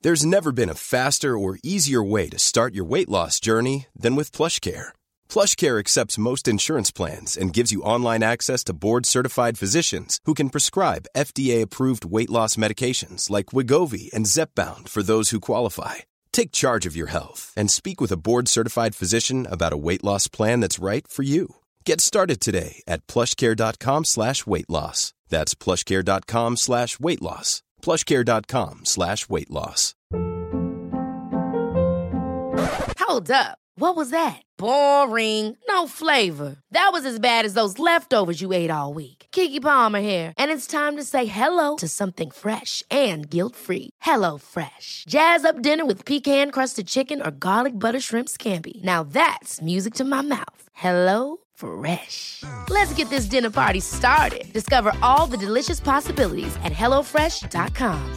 There's never been a faster or easier way to start your weight loss journey than with PlushCare. PlushCare accepts most insurance plans and gives you online access to board-certified physicians who can prescribe FDA-approved weight loss medications like Wegovy and Zepbound for those who qualify. Take charge of your health and speak with a board-certified physician about a weight loss plan that's right for you. Get started today at plushcare.com/weight loss. That's plushcare.com/weight loss. plushcare.com/weight loss. Hold up. What was that? Boring. No flavor. That was as bad as those leftovers you ate all week. Keke Palmer here, and it's time to say hello to something fresh and guilt-free. Hello Fresh. Jazz up dinner with pecan-crusted chicken or garlic butter shrimp scampi. Now that's music to my mouth. Hello Fresh. Let's get this dinner party started. Discover all the delicious possibilities at hellofresh.com.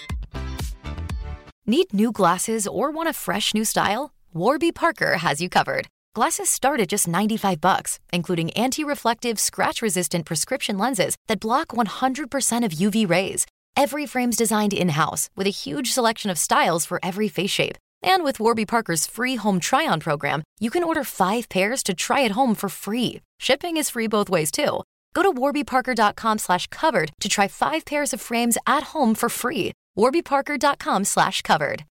Need new glasses or want a fresh new style? Warby Parker has you covered. Glasses start at just $95, including anti-reflective, scratch-resistant prescription lenses that block 100% of UV rays. Every frame's designed in-house with a huge selection of styles for every face shape. And with Warby Parker's free home try-on program, you can order 5 pairs to try at home for free. Shipping is free both ways, too. Go to warbyparker.com/covered to try 5 pairs of frames at home for free. warbyparker.com/covered.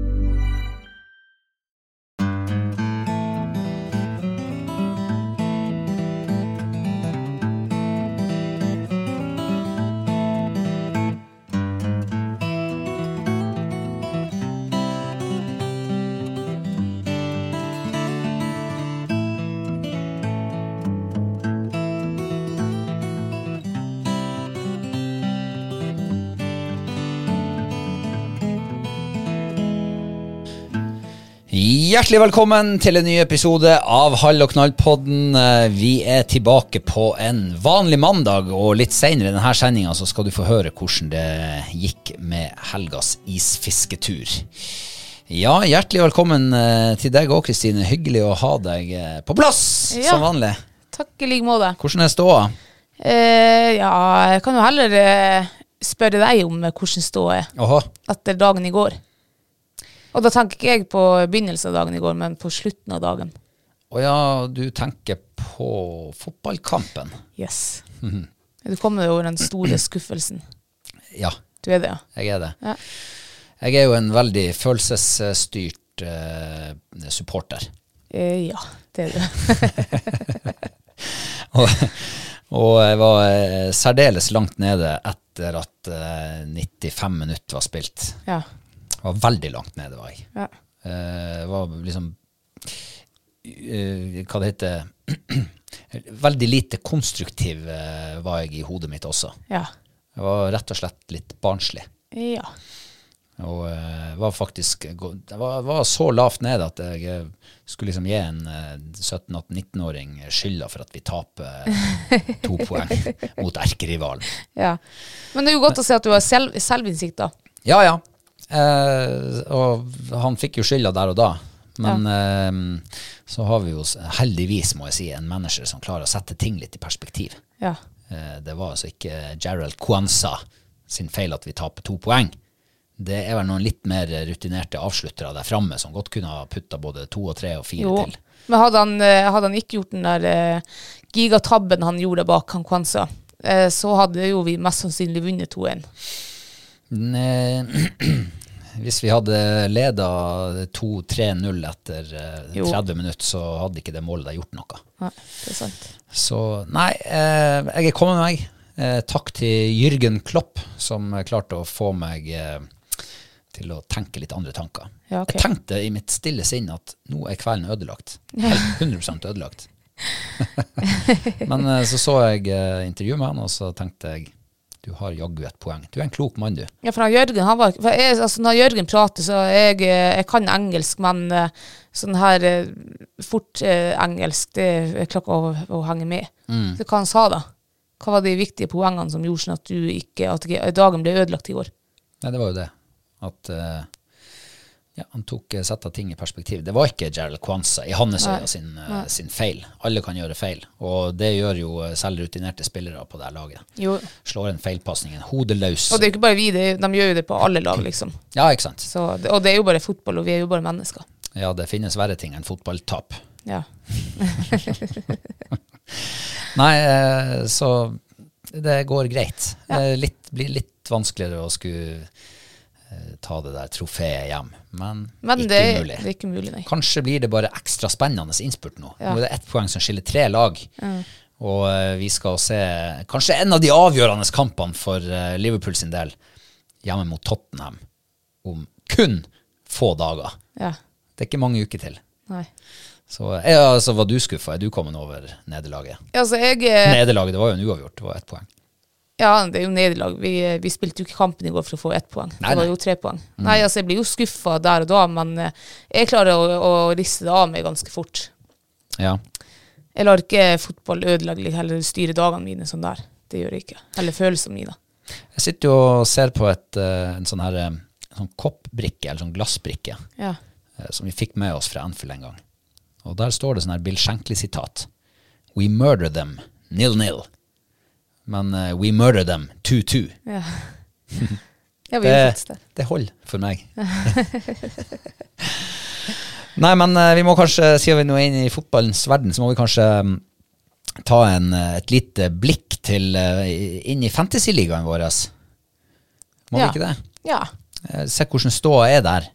Hjertelig velkommen til en ny episode av Hall og Knall-podden. Vi er tilbake på en vanlig mandag, og litt senere i denne sendingen så skal du få høre hvordan det gikk med helgas isfisketur. Ja, hjertelig velkommen til deg også, Kristine. Hyggelig å ha deg på plass, som vanlig. Takk i like måte. Hvordan er ståa? Ja, jeg kan jo heller spørre deg om hvordan ståa er etter dagen i går. Og da tenker ikke jeg på begynnelsen av dagen i går, men på slutten av dagen. Ja, du tenker på fotballkampen? Yes. Du kommer over den store skuffelsen. Ja. Du er det, ja. Jeg er det. Ja. Jeg er jo en veldig følelsesstyrt supporter. Ja, det er du. og jeg var særdeles langt nede etter at 95 minutter var spilt. Ja. Jeg var veldig langt nede, var jeg. Ja. Var liksom, hva det heter, veldig lite konstruktiv var jeg i hodet mitt også. Ja. Jeg var rett og slett litt barnslig. Ja. Og var faktisk, jeg var så lavt nede at jeg skulle liksom gi en 17-18-19-åring skylda for at vi taper 2 poeng mot erkerivalen. Ja. Men det er jo godt å se at du har selvinnsikt da. Ja, ja. Og han fikk jo skylda der og da, men så har vi jo heldigvis, må jeg si, en manager som klarer å sette ting litt i perspektiv. Ja. Det var altså ikke Gerald Kwanza sin feil at vi taper 2 poeng. Det er vel noen litt mer rutinerte avsluttere der framme som godt kunne ha puttet både 2 og 3 og 4 til. Men hadde han ikke gjort den der gigatabben han gjorde bak han Kwanza, så hadde jo vi mest sannsynlig vunnet 2-1. Hvis vi hadde ledet 2-3-0 etter 30 minutter, så hadde ikke det målet gjort noe. Nei, det er sant. Så nei, jeg er kommet med meg. Takk til Jürgen Klopp, som klarte å få meg til å tenke litt andre tanker. Ja, okay. Jeg tenkte i mitt stille sinn at nå er kvelden ødelagt. Helt 100% ødelagt. Men så jeg intervjuet med han, og så tenkte jeg, du har jaggu et poeng. Du er en klok mann, du. Ja, for Jørgen, når Jørgen prater, så jeg kan engelsk, men sånn her fort engelsk, det er klart å henge med. Så hva han sa da? Hva var de viktige poengene som gjorde sånn at dagen ble ødelagt i går? Nei, det var jo det. At Ja, han sette ting i perspektiv. Det var ikke Gerald Kwanza i hans øyne sin feil. Alle kan gjøre feil, og det gjør jo selv rutinerte spillere på det laget. Jo. Slår en feilpassning, en hodeløs. Og det er jo ikke bare vi, de gjør jo det på alle lag, liksom. Ja, ikke sant. Så, og det er jo bare fotball, og vi er jo bare mennesker. Ja, det finnes verre ting enn fotballtap. Ja. Nei, så det går greit. Blir litt vanskeligere å skulle ta det der troféet hjem, men ikke det mulig. Det er ikke mulig, nei. Kanskje blir det bare ekstra spennende innspurt nå. Nå er det 1 poeng som skiller 3 lag, og vi skal se kanskje en av de avgjørende kampene for Liverpool sin del hjemme mot Tottenham om kun få dager. Ja. Det er ikke mange uker til. Nei. Så altså, var du skuffet? Er du kommet over nederlaget? Altså, Nederlaget, det var jo en uavgjort, det var 1 poeng. Ja, det er jo nederlag. Vi spilte jo ikke kampen i går for å få 1 poeng. Det var jo 3 poeng. Nei, altså, jeg blir jo skuffet der og da, men jeg klarer å riste det av meg ganske fort. Ja. Jeg lar ikke fotball ødelegge eller styre dagene mine sånn der. Det gjør jeg ikke. Eller følelsene mine. Jeg sitter jo og ser på en sånn her sånn koppbrikke, eller sånn glassbrikke, som vi fikk med oss fra Anfield en gang. Og der står det sånn her Bill Shankly-sitat. We murder them, 0-0. Men we murder them, 2-2. Ja. Jeg vil faktisk det. Det holder for meg. Nei, men vi må kanskje, siden vi nå er inne i fotballens verden, så må vi kanskje ta et lite blikk inn i fantasy-ligaen vår. Må vi ikke det? Ja. Se hvordan ståa er der.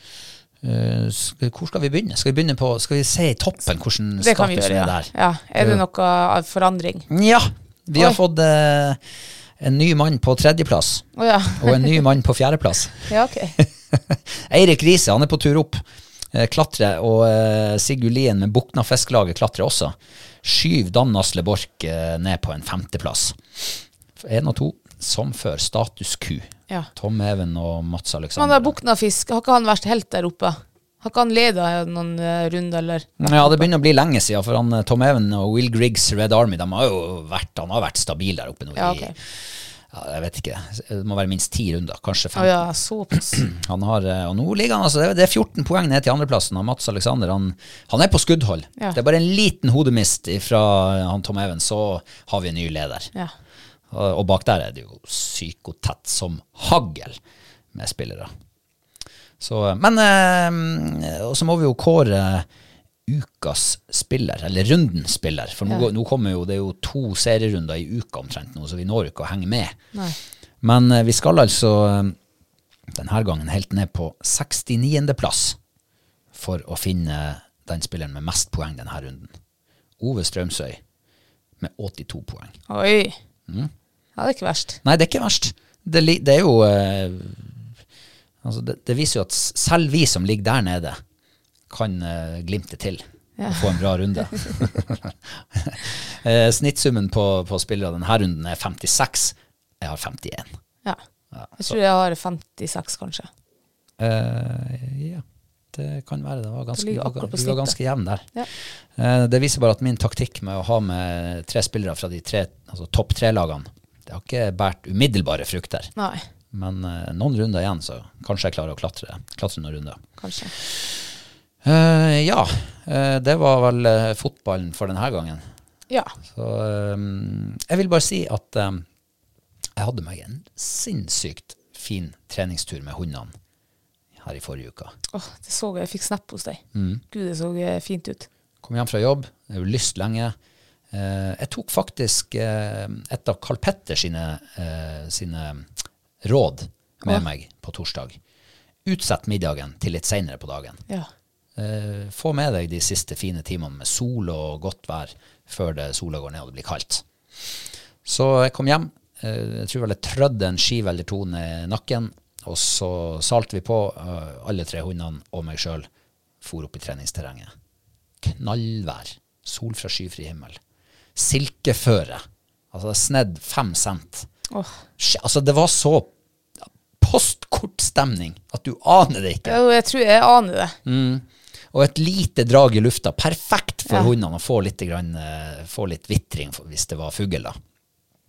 Hvor skal vi begynne? Skal vi se i toppen hvordan statusen er der? Ja. Er det noe forandring? Ja, vi har fått en ny mann på 3. plass, og en ny mann på 4. plass. Ja, ok. Eirik Riise, han er på tur opp, klatre, og Sigurd Lien med Bukna Fisklaget klatrer også. Skyv Dan Asle Borch ned på en 5. plass. 1 og 2, som før, status Q. Ja. Tom Even og Mats Alexander. Men det er Bukna Fisk, har ikke han vært helt der oppe? Har ikke han ledet noen runder, eller? Ja, det begynner å bli lenge siden, for Tom Even og Will Griggs Red Army, han har vært stabil der oppe nå okay. Jeg vet ikke, det må være minst 10 runder, kanskje 15. Ja, såpass. Og nå ligger han, altså, det er 14 poeng ned til andreplassen, og Mats Alexander, han er på skuddhold. Ja. Det er bare en liten hodemist fra Tom Even, så har vi en ny leder. Ja. Og bak der er det jo psykotett som hagl med spillere. Så, men og så må vi jo kåre ukas spiller, eller rundens spiller, for nå kommer jo, det er jo 2 serierunder i uka omtrent nå, så vi når ikke å henge med. Nei. Men vi skal altså denne gangen helt ned på 69. plass for å finne den spilleren med mest poeng denne runden. Ove Strømsøy med 82 poeng. Oi! Ja, det er ikke verst. Nei, det er ikke verst. Det er jo altså det viser jo at selv vi som ligger der nede kan glimte til og få en bra runde. Snittsummen på spillere denne runden er 56. Jeg har 51. Ja, jeg tror jeg har 56 kanskje. Ja, det kan være. Vi var ganske jevn der. Ja. Det viser bare at min taktikk med å ha med 3 spillere fra de 3, altså topp 3-lagene, det har ikke bært umiddelbare frukter. Nei. Men noen runder igjen, så kanskje jeg klarer å klatre noen runder. Kanskje. Det var vel fotballen for denne gangen. Ja. Så jeg vil bare si at jeg hadde meg en sinnssykt fin treningstur med hundene her i forrige uka. Det så jeg fikk snap hos deg. Gud, det så fint ut. Kom hjem fra jobb, jeg har lyst lenge. Jeg tok faktisk et av Karl Petter sine råd med meg på torsdag. Utsett middagen til litt senere på dagen. Ja. Få med deg de siste fine timene med sol og godt vær før sola går ned og det blir kaldt. Så jeg kom hjem, jeg tror vel jeg trødde en skive eller 2 ned nakken, og så salte vi på, alle 3 hundene og meg selv for opp i treningsterrenget. Knallvær, sol fra skyfri himmel. Silkeføre, altså snedd 5 cent. Altså det var så postkortstemning at du aner det ikke. Jo, jeg tror jeg aner det. Og et lite drag i lufta, perfekt for hundene å få litt vittring hvis det var fugl da.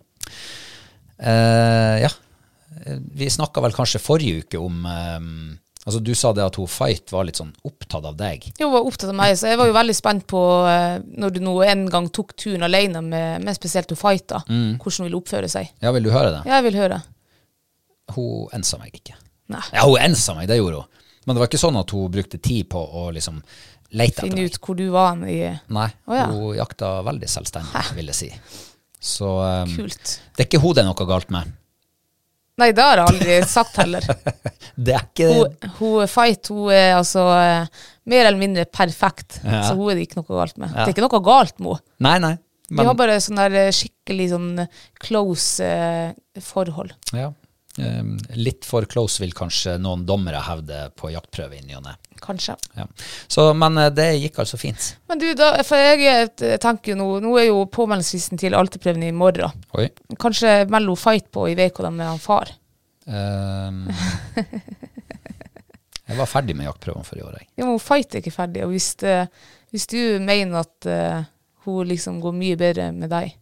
Vi snakket vel kanskje forrige uke om Altså, du sa det at hun Fight var litt sånn opptatt av deg. Jo, hun var opptatt av meg, så jeg var jo veldig spent på når du nå en gang tok turen alene med spesielt hun Fight da, hvordan hun ville oppføre seg. Ja, vil du høre det? Ja, jeg vil høre. Hun ensa meg ikke. Nei. Ja, hun ensa meg, det gjorde hun. Men det var ikke sånn at hun brukte tid på å liksom lete etter meg. Finne ut hvor du var i... Nei, ja. Hun jakta veldig selvstendig, vil jeg si. Så Kult. det er ikke hun det er noe galt med. Nei, det har jeg aldri sagt heller. Det er ikke det. Hun Fight, hun er altså mer eller mindre perfekt, så hun er det ikke noe galt med. Det er ikke noe galt med henne. Nei. Vi har bare sånn der skikkelig sånn close forhold. Ja. Litt for close vil kanskje noen dommere hevde på jaktprøve i ny og ne. Kanskje. Ja. Så, men det gikk altså fint. Men du, da, for jeg tenker jo nå er jo påmeldingsfristen til alterprøven i morgen. Oi. Kanskje melder hun Fight på i veka da med han far. Jeg var ferdig med jaktprøven for i år, jeg. Ja, men hun Fight er ikke ferdig, og hvis du mener at hun liksom går mye bedre med deg.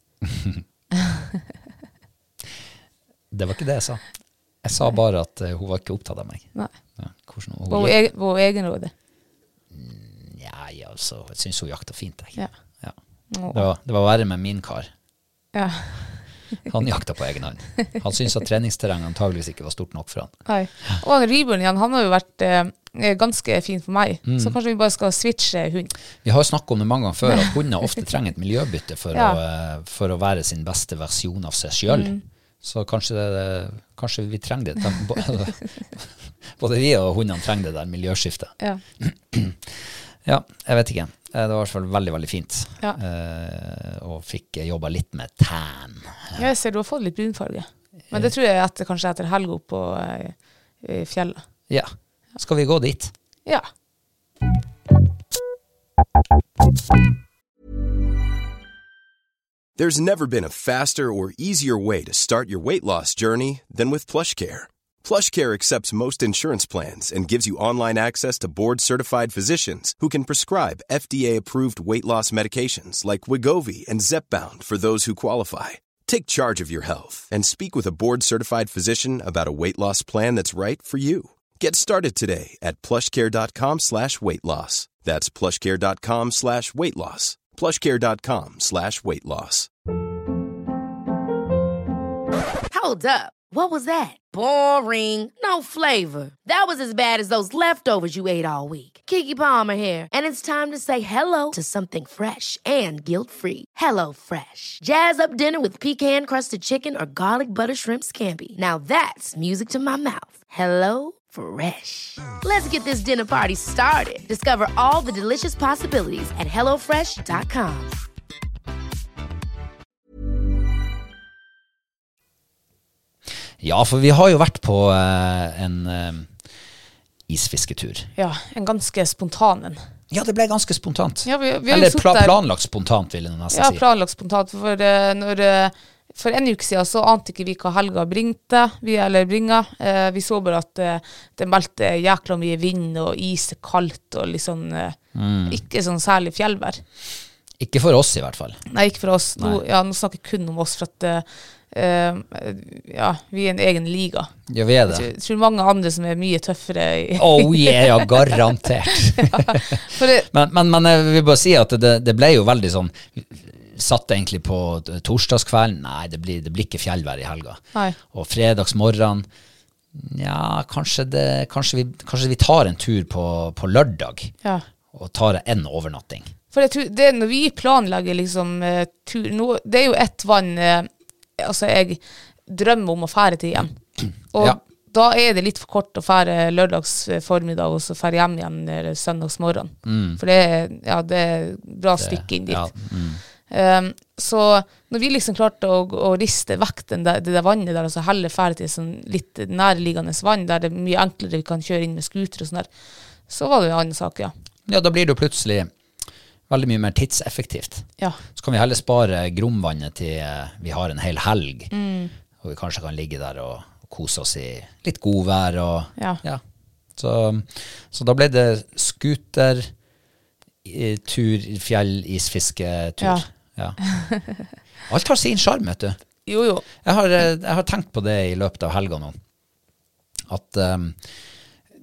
Det var ikke det jeg sa. Jeg sa bare at hun var ikke opptatt av meg. Nei. Ja, var hun egenrådig? Ja, altså, jeg synes hun jakta fint, jeg. Ja. Det var verre med min kar. Ja. Han jakta på egen hånd. Han synes at treningsterrenget antageligvis ikke var stort nok for han. Nei. Og Ribjørn igjen, han har jo vært ganske fin for meg, så kanskje vi bare skal switche hund. Vi har snakket om det mange ganger før, at hunder ofte trenger et miljøbytte for å være sin beste versjon av seg selv. Så kanskje vi trenger det. Både vi og hundene trenger det der miljøskiftet. Ja. Ja, jeg vet ikke. Det var i hvert fall veldig, veldig fint. Ja. Og fikk jobba litt med tan. Jeg ser du har fått litt brunfarge. Men det tror jeg kanskje etter helg opp på fjellet. Ja. Skal vi gå dit? Ja. There's never been a faster or easier way to start your weight loss journey than with PlushCare. PlushCare accepts most insurance plans and gives you online access to board-certified physicians who can prescribe FDA-approved weight loss medications like Wegovy and Zepbound for those who qualify. Take charge of your health and speak with a board-certified physician about a weight loss plan that's right for you. Get started today at plushcare.com/weightloss. That's plushcare.com/weightloss. plushcare.com/weightloss. Hold up. What was that? Boring. No flavor. That was as bad as those leftovers you ate all week. Keke Palmer here, and it's time to say hello to something fresh and guilt-free. Hello Fresh. Jazz up dinner with pecan-crusted chicken or garlic butter shrimp scampi. Now that's music to my mouth. Hello Fresh. Let's get this dinner party started. Discover all the delicious possibilities at hellofresh.com. Ja, for vi har jo vært på en isfisketur. Ja, en ganske spontan en. Ja, det ble ganske spontant. Ja, vi eller planlagt spontant, vil jeg nesten si. Ja, planlagt spontant. For en uke siden så ante ikke vi hva helga bringte, vi så bare at det meldte jækla mye vind og is er kaldt og liksom ikke sånn særlig fjellvær. Ikke for oss i hvert fall. Nei, ikke for oss. Nå snakker jeg kun om oss for at vi er en egen liga. Ja, vi er det. Jeg tror mange andre som er mye tøffere Oh yeah, ja, garantert. men jeg vil bare si at det ble jo veldig sånn satt egentlig på torsdagskvelden. Nei, det blir ikke fjellvær i helga. Nei. Og fredagsmorgen, ja, kanskje vi tar en tur på lørdag og tar en overnatting. For jeg tror når vi planlegger liksom tur, det er jo et vann jeg drømmer om å fære til igjen. Og da er det litt for kort å fære lørdags formiddag og så fære hjem igjen søndagsmorgen. For det er bra stykke inn dit. Så når vi liksom klarte å riste vekk det der vannet der, og så heller fære til sånn litt nærliggende vann, der det er mye enklere vi kan kjøre inn med skuter og sånn der, så var det jo en annen sak, ja. Ja, da blir det jo plutselig veldig mye mer tidseffektivt. Ja. Så kan vi heller spare gromvannet til vi har en hel helg, og vi kanskje kan ligge der og kose oss i litt godvær. Så da ble det skuter, tur, fjell, isfisketur. Ja. Alt har sin charme, vet du. Jo. Jeg har tenkt på det i løpet av helga nå. At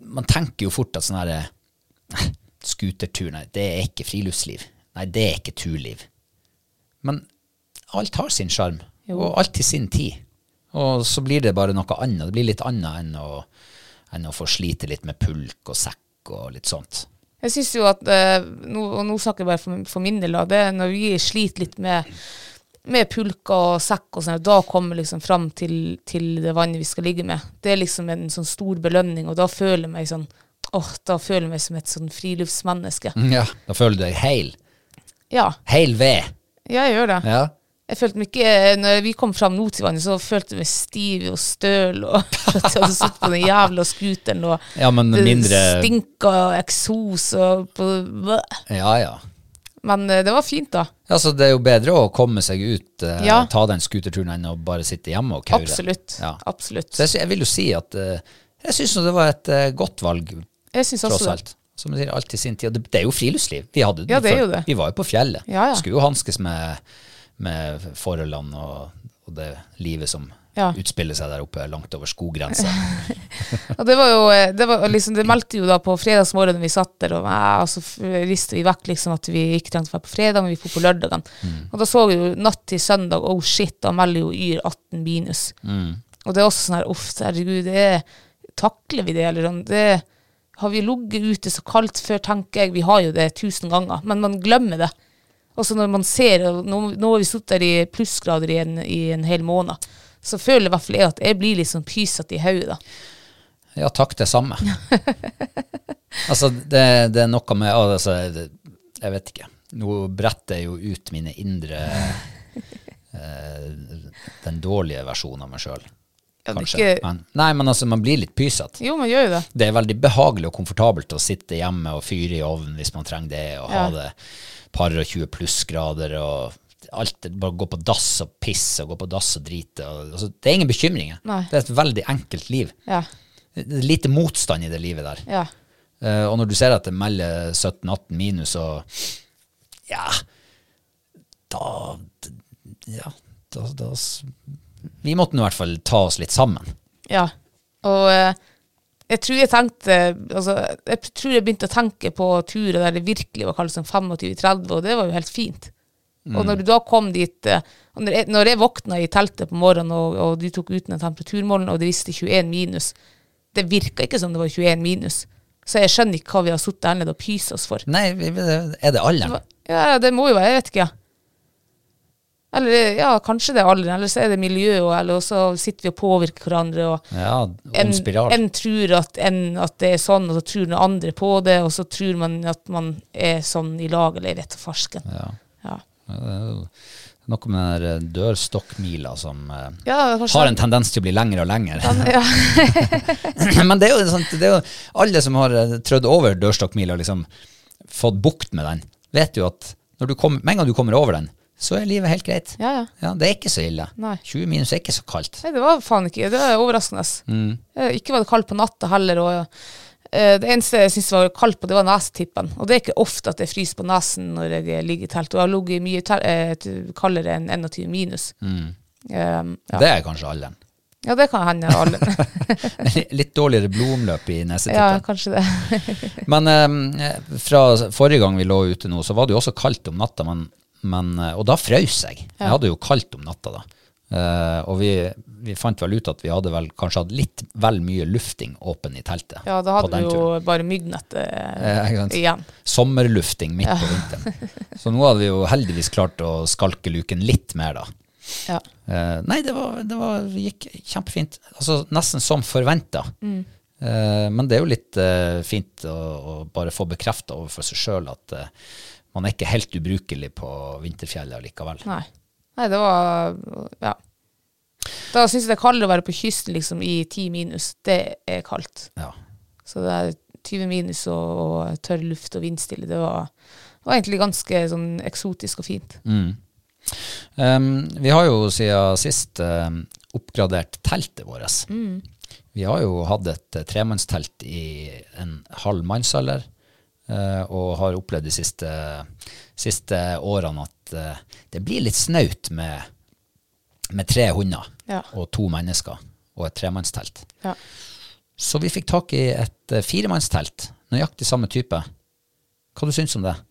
man tenker jo fort at sånn her skutertur, nei, det er ikke friluftsliv. Nei, det er ikke turliv. Men alt har sin skjerm, og alt til sin tid. Og så blir det bare noe annet. Det blir litt annet enn å få slite litt med pulk og sekk og litt sånt. Jeg synes jo at, nå snakker jeg bare for min del, det er når vi sliter litt med pulk og sekk og sånn, da kommer liksom fram til det vannet vi skal ligge med. Det er liksom en sånn stor belønning, og da føler jeg meg sånn, da føler jeg meg som et sånn friluftsmenneske. Ja, da føler du deg heil. Ja. Heil ved. Ja, jeg gjør det. Ja. Jeg følte meg ikke, når vi kom fram nå til vannet, så følte jeg meg stiv og støl, og at jeg hadde satt på den jævla skuteren, og ja, men det mindre... stinket eksos, og Ja. Men det var fint da. Altså, det er jo bedre å komme seg ut, ta den skuterturen enn å bare sitte hjemme og kaure. Absolutt, ja. Absolutt. Så jeg vil jo si at jeg synes det var et godt valg, jeg synes også tross alt. Som jeg sier, alt i sin tid. Det er jo friluftsliv. Vi hadde det er jo det. Vi var jo på fjellet. Ja. Skulle jo hanskes med forholdene og det livet som utspiller seg der oppe langt over skogrensa. Og det var liksom, det meldte jo da på fredagsmorgenen vi satt der, og så ristet vi vekk liksom at vi ikke trengte å være på fredag, men vi får på lørdagen. Og da så vi jo natt til søndag, shit, da melder jo yr 18 minus. Og det er også sånn her, herregud, takler vi det, eller sånn, det har vi ligget ute så kaldt før, tenker jeg, vi har jo det 1000 ganger, men man glemmer det. Og så når man ser, nå har vi suttet der i plussgrader i en hel måned, så føler i hvert fall jeg at jeg blir liksom pyset i hodet da. Ja, takk, det samme. Altså, det er noe med, altså, jeg vet ikke, nå bretter jeg jo ut mine indre, den dårlige versjonen av meg selv. Kanskje. Men altså, man blir litt pyset. Jo, man gjør jo det. Det er veldig behagelig og komfortabelt å sitte hjemme og fyre i ovnen hvis man trenger det, og ha det par og 20 plussgrader, og alt, bare gå på dass og pisse, og gå på dass og drite. Altså, det er ingen bekymringer. Nei. Det er et veldig enkelt liv. Ja. Det er lite motstand i det livet der. Ja. Og når du ser at det melder 17-18 minus, og da vi måtte i hvert fall ta oss litt sammen. Ja, og jeg tror jeg begynte å tenke på turer der det virkelig var kaldt som 25-30, og det var jo helt fint. Og når du da kom dit, når jeg våkna i teltet på morgenen, og de tok ut en temperaturmålen, og det viste 21 minus, det virket ikke som det var 21 minus. Så jeg skjønner ikke hva vi har suttet her nede og pyset oss for. Nei, er det alderen? Ja, det må jo være, jeg vet ikke. Eller kanskje det er alderen, eller så er det miljøet, eller så sitter vi og påvirker hverandre, og en tror at det er sånn, og så tror den andre på det, og så tror man at man er sånn i lag, eller jeg vet farsken. Ja. Det er noe med den dørstokkmila som har en tendens til å bli lengre og lengre. Men det er jo alle som har trødd over dørstokkmila og liksom fått bukt med den, vet jo at med en gang du kommer over den, så er livet helt greit. Ja, det er ikke så ille. Nei. 20 minus er ikke så kaldt. Nei, det var faen ikke. Det var overraskende. Ikke var det kaldt på natta heller, og det eneste jeg synes var kaldt på, det var nesetippen. Og det er ikke ofte at jeg fryser på nesen når jeg ligger i telt, og jeg har ligget mye kaldere enn 21 minus. Det er kanskje alderen. Ja, det kan hende alderen. Litt dårligere blodomløp i nesetippen. Ja, kanskje det. Men fra forrige gang vi lå ute nå, så var det jo også kaldt om natta, og da frøs jeg. Jeg hadde jo kaldt om natta da. Og vi fant vel ut at vi hadde vel kanskje hatt litt vel mye lufting åpen i teltet. Ja, da hadde vi jo bare myggnettet igjen. Sommerlufting midt på vinteren. Så nå hadde vi jo heldigvis klart å skalke luken litt mer da. Ja. Nei, det gikk kjempefint. Altså nesten som forventet. Men det er jo litt fint å bare få bekreftet overfor seg selv at man er ikke helt ubrukelig på vinterfjellet likevel. Nei, det var, Da synes jeg det er kaldere å være på kysten liksom i 10 minus. Det er kaldt. Ja. Så det er 20 minus og tørr luft og vindstille. Det var egentlig ganske sånn eksotisk og fint. Vi har jo siden sist oppgradert teltet vårt. Vi har jo hatt et tremannstelt i en halv mannsalder, og har opplevd de siste årene at det blir litt snaut med 3 hunder og 2 mennesker og et tremannstelt. Ja. Så vi fikk tak i et 4-mannstelt, nøyaktig samme type. Hva du synes om det?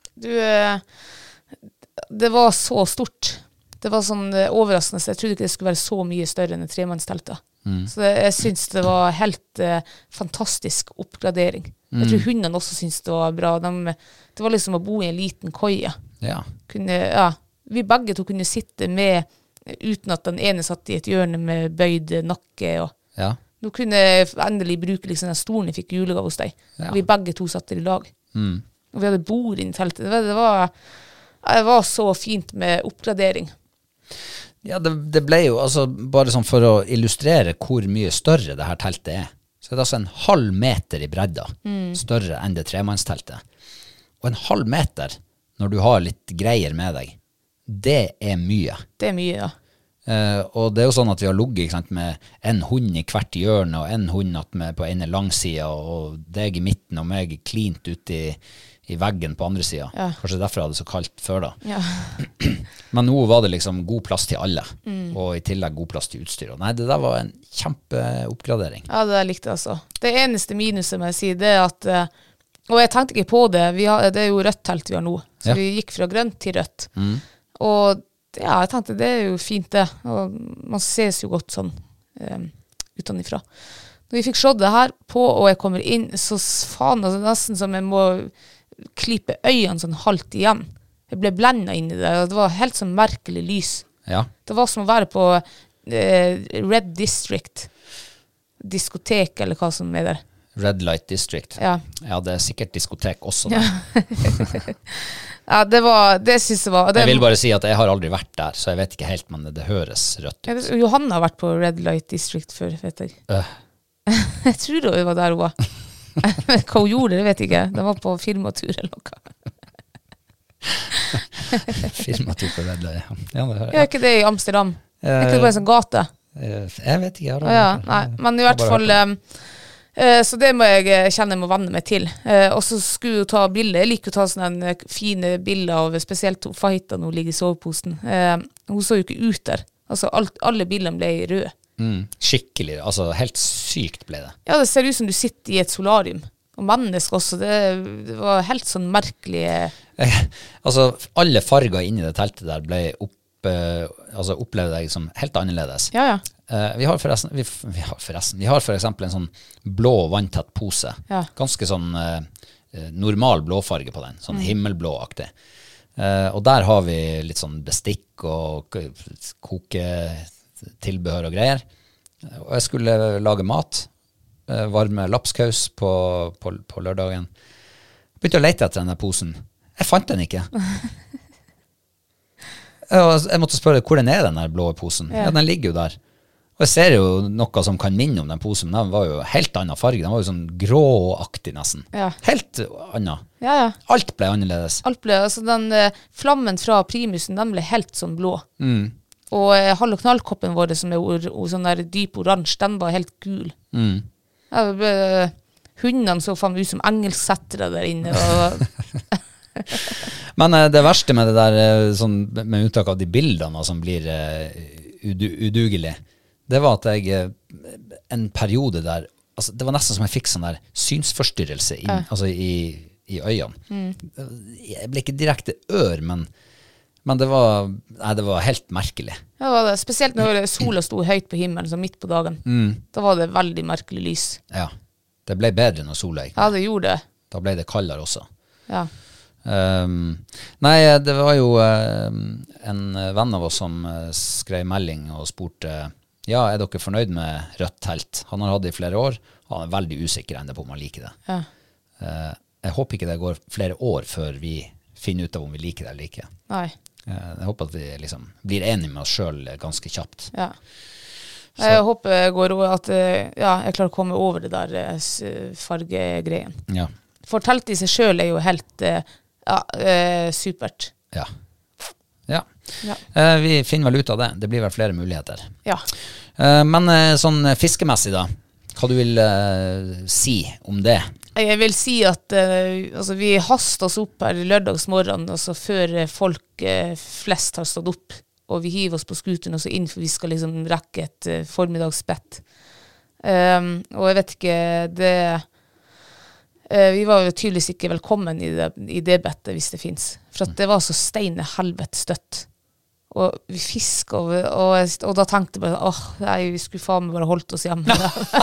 Det var så stort. Det var sånn overraskende. Jeg trodde ikke det skulle være så mye større enn et 3-mannsteltet. Så jeg synes det var helt fantastisk oppgradering. Jeg tror hundene også synes det var bra. Det var liksom å bo i en liten køye. Ja. Vi begge to kunne sitte med, uten at den ene satt i et hjørne med bøyd nakke. Ja. Nå kunne jeg endelig bruke liksom den stolen jeg fikk julegave hos deg. Ja. Vi begge to satt der i lag. Og vi hadde bord inn i teltet. Det var så fint med oppgradering. Ja, det ble jo, altså, bare sånn for å illustrere hvor mye større det her teltet så er det altså en halv meter i bredda, større enn det 3-mannsteltet. Og en halv meter, når du har litt greier med deg, det er mye. Det er mye, ja. Og det er jo sånn at vi har logget, ikke sant, med en hund i hvert hjørne, og en hund på ene langsida, og deg i midten, og meg klint ut i veggen på andre sida. Ja. Kanskje derfor hadde det så kaldt før da. Ja. Men nå var det liksom god plass til alle, og i tillegg god plass til utstyr. Nei, det der var en kjempeoppgradering. Ja, det likte jeg altså. Det eneste minuset må jeg si, det er at, og jeg tenkte ikke på det, det er jo rødt telt vi har nå, så vi gikk fra grønt til rødt. Og jeg tenkte det er jo fint det, og man ses jo godt sånn utenifra. Når vi fikk slått det her på, og jeg kommer inn, så faen, altså, nesten som jeg må klippe øynene sånn halvt igjen. Jeg ble blendet inn i det, og det var helt sånn merkelig lys. Ja. Det var som å være på Red District diskotek, eller hva som er der. Red Light District. Ja, det er sikkert diskotek også der. Ja, det synes jeg var... Jeg vil bare si at jeg har aldri vært der, så jeg vet ikke helt, men det høres rødt ut. Johanna har vært på Red Light District før, vet jeg. Jeg tror det var der hun var. Hva hun gjorde, det vet jeg ikke. De var på firmatur eller noe. Firmatur på Red Light, ja. Er ikke det i Amsterdam? Er ikke det bare en sånn gate? Jeg vet ikke. Nei, men i hvert fall... så det må jeg kjenne jeg må venne meg til. Og så skulle jeg ta bilder. Jeg liker å ta sånne fine bilder av spesielt Fahita når hun ligger i soveposen. Hun så jo ikke ut der. Altså, alle bildene ble røde. Skikkelig, altså helt sykt ble det. Ja, det ser ut som du sitter i et solarium. Og mennesker også, det var helt sånn merkelig. Altså, alle farger inni det teltet der ble opplevde jeg som helt annerledes. Ja. Vi har for eksempel en sånn blå vanntett pose. Ja. Ganske sånn normal blåfarge på den, sånn himmelblåaktig. Og der har vi litt sånn bestikk og koketilbehør og greier. Og jeg skulle lage mat, varme lapskaus på lørdagen. Begynte å lete etter denne posen. Jeg fant den ikke. Jeg måtte spørre, hvor den den der blå posen? Ja, den ligger jo der. Og jeg ser jo noe som kan minne om den posen, men den var jo helt annen farge. Den var jo sånn gråaktig nesten. Ja. Helt annen. Ja. Alt ble annerledes. Altså den flammen fra primusen, den ble helt sånn blå. Og Hall- og knallkoppen vår, som er sånn der dyp oransje, den var helt gul. Hundene så faen ut som engelsksettere der inne. Men det verste med det der, sånn, med unntak av de bildene som blir udugelige, det var at jeg en periode der, altså, det var nesten som jeg fikk sånn der synsforstyrrelse altså i øynene. Jeg ble ikke direkte men det var helt merkelig. Ja, det var det. Spesielt når sola sto høyt på himmelen, så midt på dagen. Da var det veldig merkelig lys. Ja, det ble bedre når sola gikk. Ja, det gjorde det. Da ble det kaldere også. Ja. Nei, det var jo en venn av oss som skrev melding og spurte, ja, er dere fornøyd med rødt telt? Han har hatt det i flere år, og han er veldig usikker ennå på om han liker det. Ja. Jeg håper ikke det går flere år før vi finner ut av om vi liker det eller ikke. Nei. Jeg håper at vi liksom blir enige med oss selv ganske kjapt. Ja. Jeg håper at jeg klarer å komme over det der fargegreien. Ja. For teltet i seg selv er jo helt supert. Ja. Vi finner vel ut av det. Det blir vel flere muligheter. Ja. Men sånn fiskemessig da, hva du vil si om det? Jeg vil si at vi hastet oss opp her lørdagsmorgen, altså før folk flest har stått opp, og vi hiver oss på skuteren og så inn, for vi skal liksom rekke et formiddagsbett. Og jeg vet ikke, vi var jo tydeligvis ikke velkommen i det bettet hvis det finnes. For at det var så steine helvete støtt. Og vi fisket, og da tenkte jeg bare, nei, vi skulle faen meg bare holdt oss hjemme.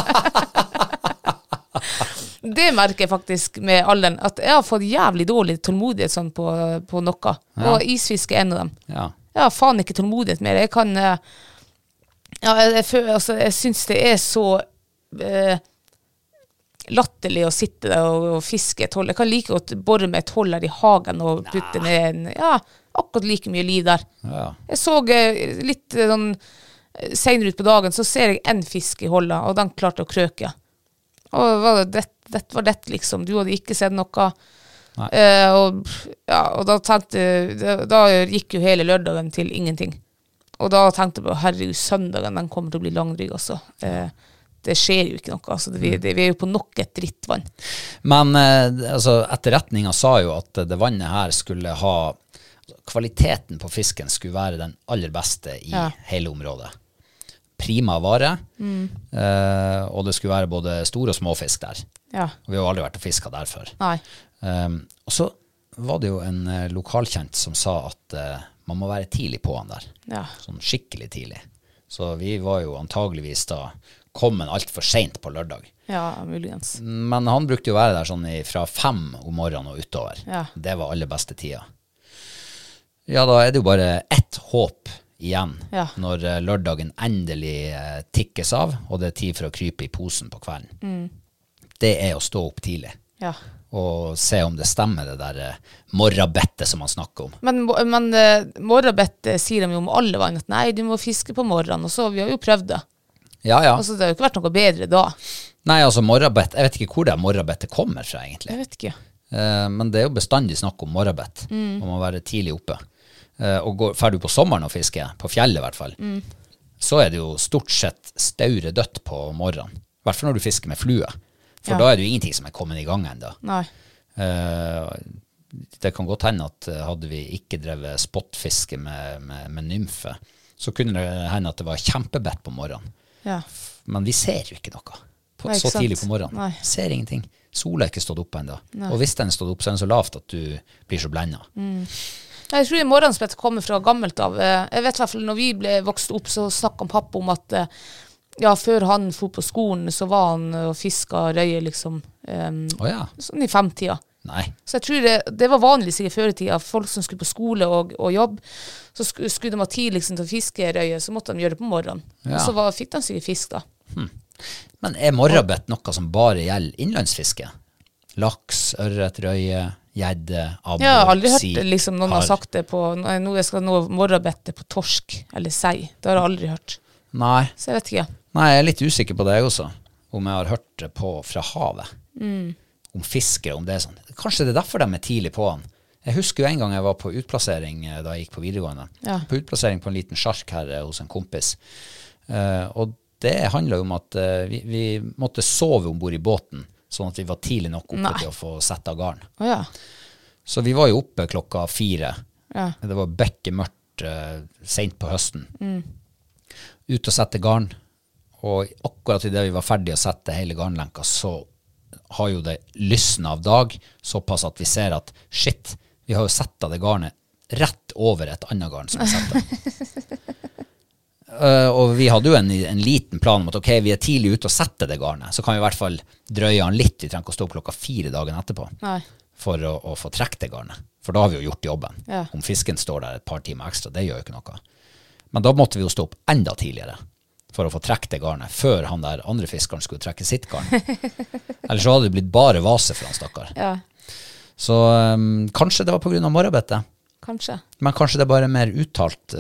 Det merker jeg faktisk med alderen, at jeg har fått jævlig dårlig tålmodighet sånn på noe. Og isfiske er en av dem. Ja. Jeg har faen ikke tålmodighet mer. Jeg kan, jeg synes det er så latterlig å sitte der og fiske et hold. Jeg kan like godt borre med et hold her i hagen og putte ned akkurat like mye liv der. Ja. Jeg så litt sånn senere ut på dagen, så ser jeg en fisk i holdet, og den klarte å krøke. Og det var det liksom. Du hadde ikke sett noe. Og da gikk jo hele lørdagen til ingenting. Og da tenkte jeg på, herregud, søndagen, den kommer til å bli langdryg også. Det skjer jo ikke noe. Altså, vi er jo på nok et drittvann. Men altså, etterretningen sa jo at det vannet her skulle ha, kvaliteten på fisken skulle være den aller beste i hele området. Prima vare, og det skulle være både stor og små fisk der. Ja. Og vi har aldri vært og fisket der før. Nei. Og så var det jo en lokalkjent som sa at man må være tidlig på han der. Ja. Sånn skikkelig tidlig. Så vi var jo antageligvis da kommet alt for sent på lørdag. Ja, muligens. Men han brukte jo være der sånn fra 5 om morgenen og utover. Ja. Det var aller beste tida. Ja, da er det jo bare ett håp igjen når lørdagen endelig tikkes av, og det er tid for å krype i posen på kvelden. Det er å stå opp tidlig. Ja. Og se om det stemmer det der morrabettet som man snakker om. Men morrabettet sier de jo om alle vann, at nei, du må fiske på morgenen, og så vi har jo prøvd det. Ja. Altså, det har jo ikke vært noe bedre da. Nei, altså morrabett, jeg vet ikke hvor det morrabettet kommer fra egentlig. Jeg vet ikke. Men det er jo bestandig snakk om morrabett, om å være tidlig oppe. Og ferdig på sommeren og fiske, på fjellet i hvert fall, så er det jo stort sett staure dødt på morgenen. I hvert fall når du fisker med flue. For da er det jo ingenting som er kommet i gang enda. Nei. Det kan godt hende at hadde vi ikke drevet spottfiske med nymfe, så kunne det hende at det var kjempebett på morgenen. Ja. Men vi ser jo ikke noe så tidlig på morgenen. Nei. Ser ingenting. Sola er ikke stått opp enda. Nei. Og hvis den er stått opp, så er den så lavt at du blir så blendet. Jeg tror morgenspett kommer fra gammelt av. Jeg vet i hvert fall, når vi ble vokst opp, så snakket pappa om at før han for på skolen, så var han og fisket røye liksom, sånn i 5-tida. Nei. Så jeg tror det var vanlig sikkert før i tida. Folk som skulle på skole og jobb, så skulle de ha tid liksom, til å fiske røye, så måtte de gjøre det på morgenen. Og så fikk de sikkert fisk da. Men er morrabett noe som bare gjelder innlandsfiske? Laks, ørret, røye, gjedde, abbor, jeg har aldri hørt liksom, noen har sagt det på, jeg skal nå morrabettet på torsk eller sei. Det har jeg aldri hørt. Nei. Så jeg vet ikke. Nei, jeg er litt usikker på det også, om jeg har hørt det fra havet. Om fiske, om det er sånn. Kanskje det er derfor de er tidlig på han. Jeg husker jo en gang jeg var på utplassering da jeg gikk på videregående. Ja. På utplassering på en liten sjark her hos en kompis. Og det handler om at vi måtte sove ombord i båten, sånn at vi var tidlig nok oppe til å få sett av garn. Ja. Så vi var jo oppe 4:00. Ja. Det var bekkemørkt sent på høsten. Ut og sette garn. Og akkurat i det vi var ferdige å sette hele garnlenka, så har jo det lysnet av dag, såpass at vi ser at shit, vi har jo sett av det garnet rett over et annet garn som vi setter. Og vi hadde jo en liten plan om at ok, vi er tidlig ute og setter det garnet, så kan vi i hvert fall drøye han litt, vi trenger ikke å stå opp 4 dagen etterpå. Nei. For å få trekk det garnet. For da har vi jo gjort jobben. Ja. Om fisken står der et par timer ekstra, det gjør jo ikke noe. Men da måtte vi jo stå opp enda tidligere for å få trekk det garnet, før han der andre fiskeren skulle trekke sitt garn. Ellers så hadde det blitt bare vase for han stakkar. Ja. Så kanskje det var på grunn av morrabettet. Kanskje. Men kanskje det er bare mer uttalt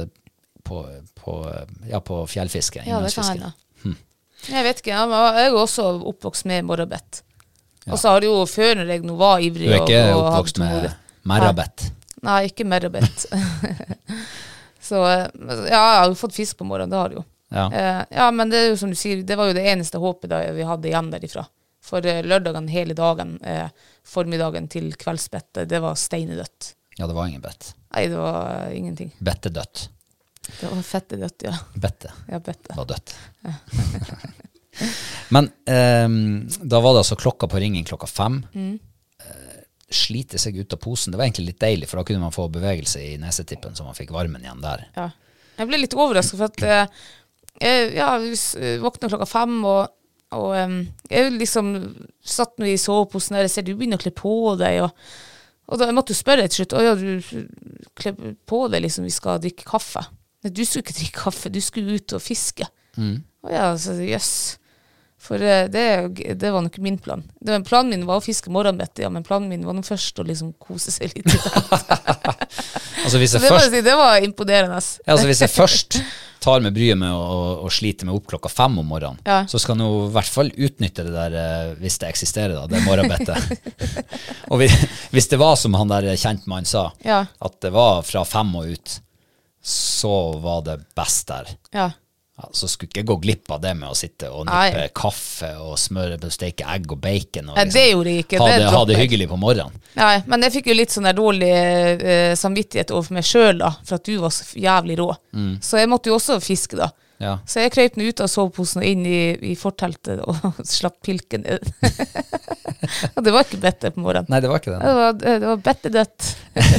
på fjellfiske. Ja, det kan hende. Jeg vet ikke, jeg er jo også oppvokst med morrabett. Ja. Og så har det jo før når jeg nå var ivrig. Du er ikke oppvokst med merrabett? Nei, ikke merrabett. Så jeg har jo fått fisk på morgenen, det har jeg jo. Ja. Men det er jo som du sier, det var jo det eneste håpet da vi hadde igjen derifra. For lørdagen hele dagen, formiddagen til kveldsbettet, det var steinedødt. Ja, det var ingen bett. Nei, det var ingenting. Bettedødt. Det var fettedødt, ja. Bette. Ja, bette. Var dødt. Ja. Men da var det altså klokka på ringen 5. Slite seg ut av posen. Det var egentlig litt deilig, for da kunne man få bevegelse i nesetippen, så man fikk varmen igjen der. Ja. Jeg ble litt overrasket, for at jeg våknet klokka 5, og jeg liksom satt nå i soveposen der, jeg ser du begynner å kle på deg, og da jeg måtte jo spørre til slutt, du kle på deg liksom, vi skal drikke kaffe. Du skulle ikke drikke kaffe, du skulle ut og fiske. Og så jøss. For det var nok min plan. Planen min var å fiske morgenbett, men planen min var nå først å liksom kose seg litt. Altså hvis jeg det var imponerende. Ja, altså hvis jeg først tar med bryet med å slite meg opp klokka 5 om morgenen, så skal jeg i hvert fall utnytte det der, hvis det eksisterer da, det morgenbettet. Og hvis det var som han der kjentmann sa, at det var fra 5 og ut, så var det best der. Ja, så skulle ikke jeg gå glipp av det med å sitte og nippe kaffe og smøre på steke egg og bacon og liksom, det gjorde jeg ikke. Ha det hyggelig på morgenen. Nei, men jeg fikk jo litt sånn der dårlig samvittighet overfor meg selv da, for at du var så jævlig rå. Så jeg måtte jo også fiske da. Ja. Så jeg krøp den ut av soveposen og inn i forteltet og slapp pilken ned. Og det var ikke bette på morgenen. Nei, det var ikke det. Det var bette dødt.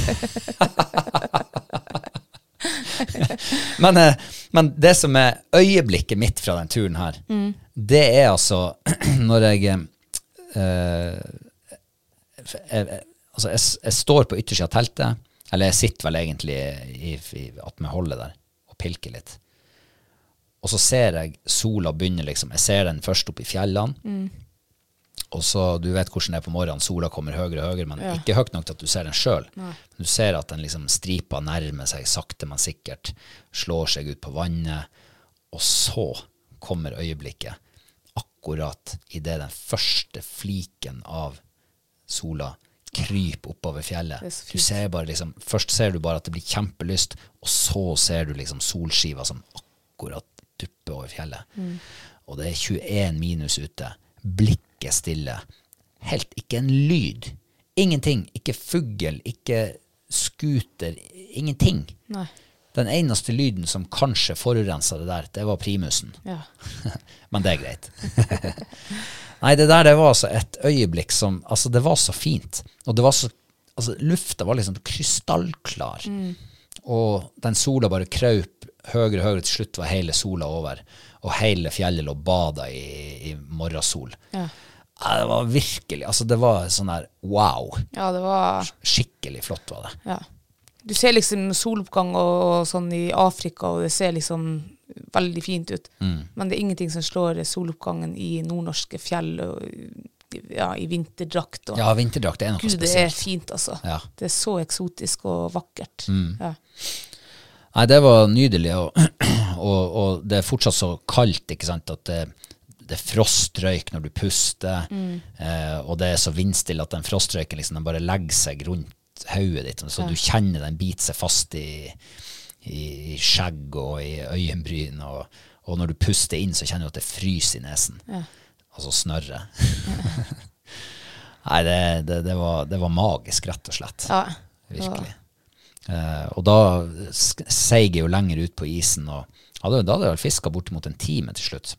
Men det som er øyeblikket mitt fra den turen her, det er altså når jeg står på yttersiden av teltet, eller jeg sitter vel egentlig at med holdet der og pilker litt, og så ser jeg sola begynner liksom, jeg ser den først opp i fjellene, og så, du vet hvordan det er på morgenen, sola kommer høyere og høyere, men ikke høyt nok til at du ser den selv. Du ser at den liksom striper nærmer seg, sakte men sikkert, slår seg ut på vannet, og så kommer øyeblikket, akkurat i det den første fliken av sola kryper oppover fjellet. Du ser bare liksom, først ser du bare at det blir kjempelyst, og så ser du liksom solskiva som akkurat dupper over fjellet. Og det er 21 minus ute, blikket stille, helt ikke en lyd, ingenting, ikke fugl, ikke skuter, ingenting. Nei. Den eneste lyden som kanskje forurenset det var primusen. Ja. Men det er greit. Nei, det var altså et øyeblikk som, altså det var så fint, og det var så, altså lufta var liksom krystallklar, og den sola bare kraup høyere og høyere, til slutt var hele sola over, og hele fjellet lå bada i morgensol. Ja. Det var virkelig, altså det var sånn der, wow. Ja, det var skikkelig flott var det. Ja. Du ser liksom soloppgang og sånn i Afrika, og det ser liksom veldig fint ut. Men det er ingenting som slår soloppgangen i nordnorske fjell, og i vinterdrakt. Og, vinterdrakt er noe spesielt. Gud, det er fint altså. Ja. Det er så eksotisk og vakkert. Ja. Nei, det var nydelig, og det er fortsatt så kaldt, ikke sant, at det er frostrøyk når du puster, og det er så vindstille at den frostrøyken liksom, den bare legger seg rundt hodet ditt, så du kjenner den biter seg fast i skjegg og i øyenbryn, og når du puster inn så kjenner du at det fryser i nesen, altså snørre. Nei, det var magisk rett og slett, virkelig. Og da seig jeg jo lenger ut på isen, og da hadde jeg vel fisket bortimot en time til slutt.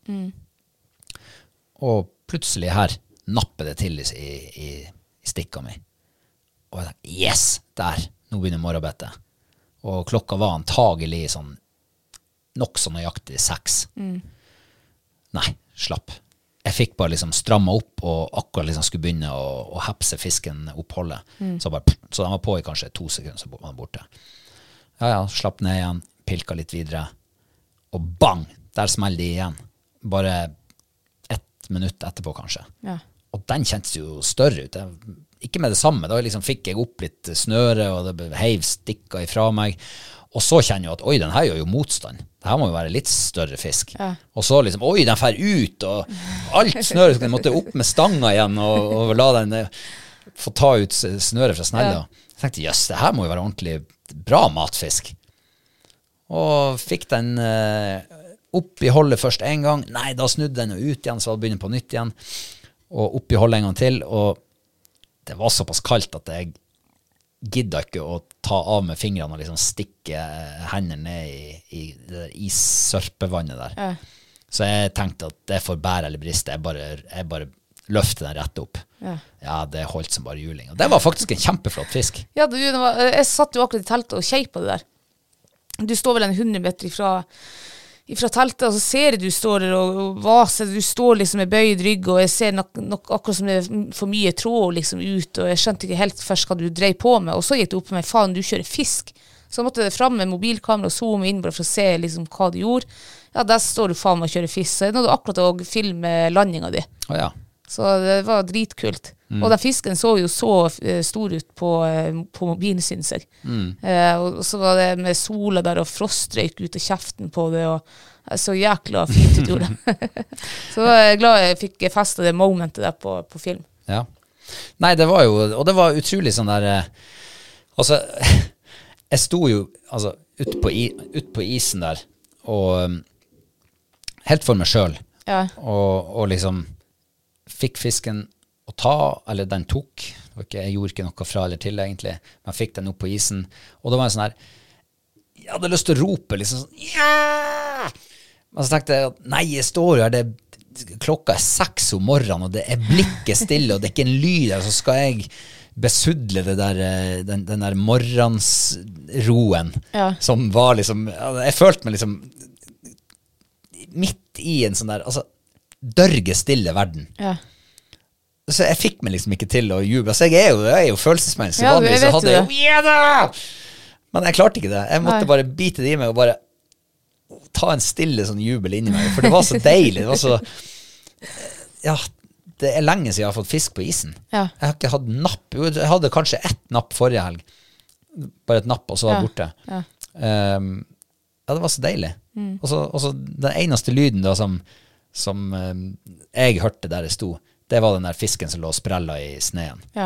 Og plutselig her napper det til i stikka mi. Og jeg tenkte, yes, der, nå begynner morgenbettet. Og klokka var antagelig sånn, nok så nøyaktig 6. Nei, slapp. Jeg fikk bare liksom stramma opp, og akkurat liksom skulle begynne å hepse fisken oppholdet. Så den var på i kanskje 2 sekunder, så var den borte. Ja, slapp ned igjen, pilka litt videre, og bang, der smeller de igjen. Bare 1 minutt etterpå kanskje. Ja. Og den kjentes jo større ut. Ikke med det samme, da liksom fikk jeg opp litt snøre, og det heiv stikka ifra meg. Og så kjenner jeg at, oi, den her gjør jo motstand. Det her må jo være litt større fisk. Ja. Og så liksom, oi, den fer ut, og alt snøret, så den måtte opp med stanga igjen, og la den få ta ut snøret fra snella. Ja. Jeg tenkte, jøss, det her må jo være ordentlig bra matfisk. Og fikk den opp i holdet først en gang. Nei, da snudde den ut igjen, så hadde begynner på nytt igjen. Og opp i holdet en gang til, og det var såpass kaldt at jeg gidda ikke å ta av med fingrene og liksom stikke hendene ned i det issørpevannet der. Ja. Så jeg tenkte at det får bære eller briste. Jeg bare løfter den rett opp. Ja, det holdt som bare juling. Og det var faktisk en kjempeflott fisk. Ja, jeg satt jo akkurat i teltet og kjei på det der. Du står vel en 100 meter ifra teltet, og så ser du står der og vaser, du står liksom med bøyd rygg, og jeg ser nok akkurat som det er for mye tråd liksom ut, og jeg skjønte ikke helt først hva du drev på med, og så gikk det opp med meg, faen, du kjører fisk. Så måtte jeg fram med mobilkamera og zoome inn bare for å se liksom hva du gjorde. Ja, der står du faen med å kjøre fisk, så jeg nådde akkurat å filme landinga di. Ja. Så det var dritkult. Og den fisken så jo så stor ut på mobilen, synes jeg. Og så var det med sola der og frostrøyk ut av kjeften på det, og så jækla fint ut gjorde det. Så jeg er glad jeg fikk festet det momentet der på film. Ja. Nei, det var jo, og det var utrolig sånn der, altså, jeg sto jo altså, ut på isen der, og helt for meg selv, og liksom fikk fisken å ta, eller den tok, jeg gjorde ikke noe fra eller til egentlig, men fikk den opp på isen, og det var en sånn her, jeg hadde lyst til å rope liksom sånn, ja! Men så tenkte jeg, nei, jeg står jo her, klokka er 6 om morgenen, og det er blikket stille, og det er ikke en lyd der, så skal jeg besudle det der, den der morgensroen, som var liksom, jeg følte meg liksom midt i en sånn der, altså, dørge stille verden. Ja. Så jeg fikk meg liksom ikke til å juble. Så jeg er jo følelsesmenneske. Ja, jeg vet det. Ja da! Men jeg klarte ikke det. Jeg måtte bare bite det i meg og bare ta en stille sånn jubel inni meg. For det var så deilig. Det var så... Ja, det er lenge siden jeg har fått fisk på isen. Ja. Jeg har ikke hatt napp. Jeg hadde kanskje 1 napp forrige helg. Bare et napp, og så var det borte. Ja. Ja, det var så deilig. Og så den eneste lyden da som jeg hørte der jeg sto, det var den der fisken som lå og sprella i sneen. Ja.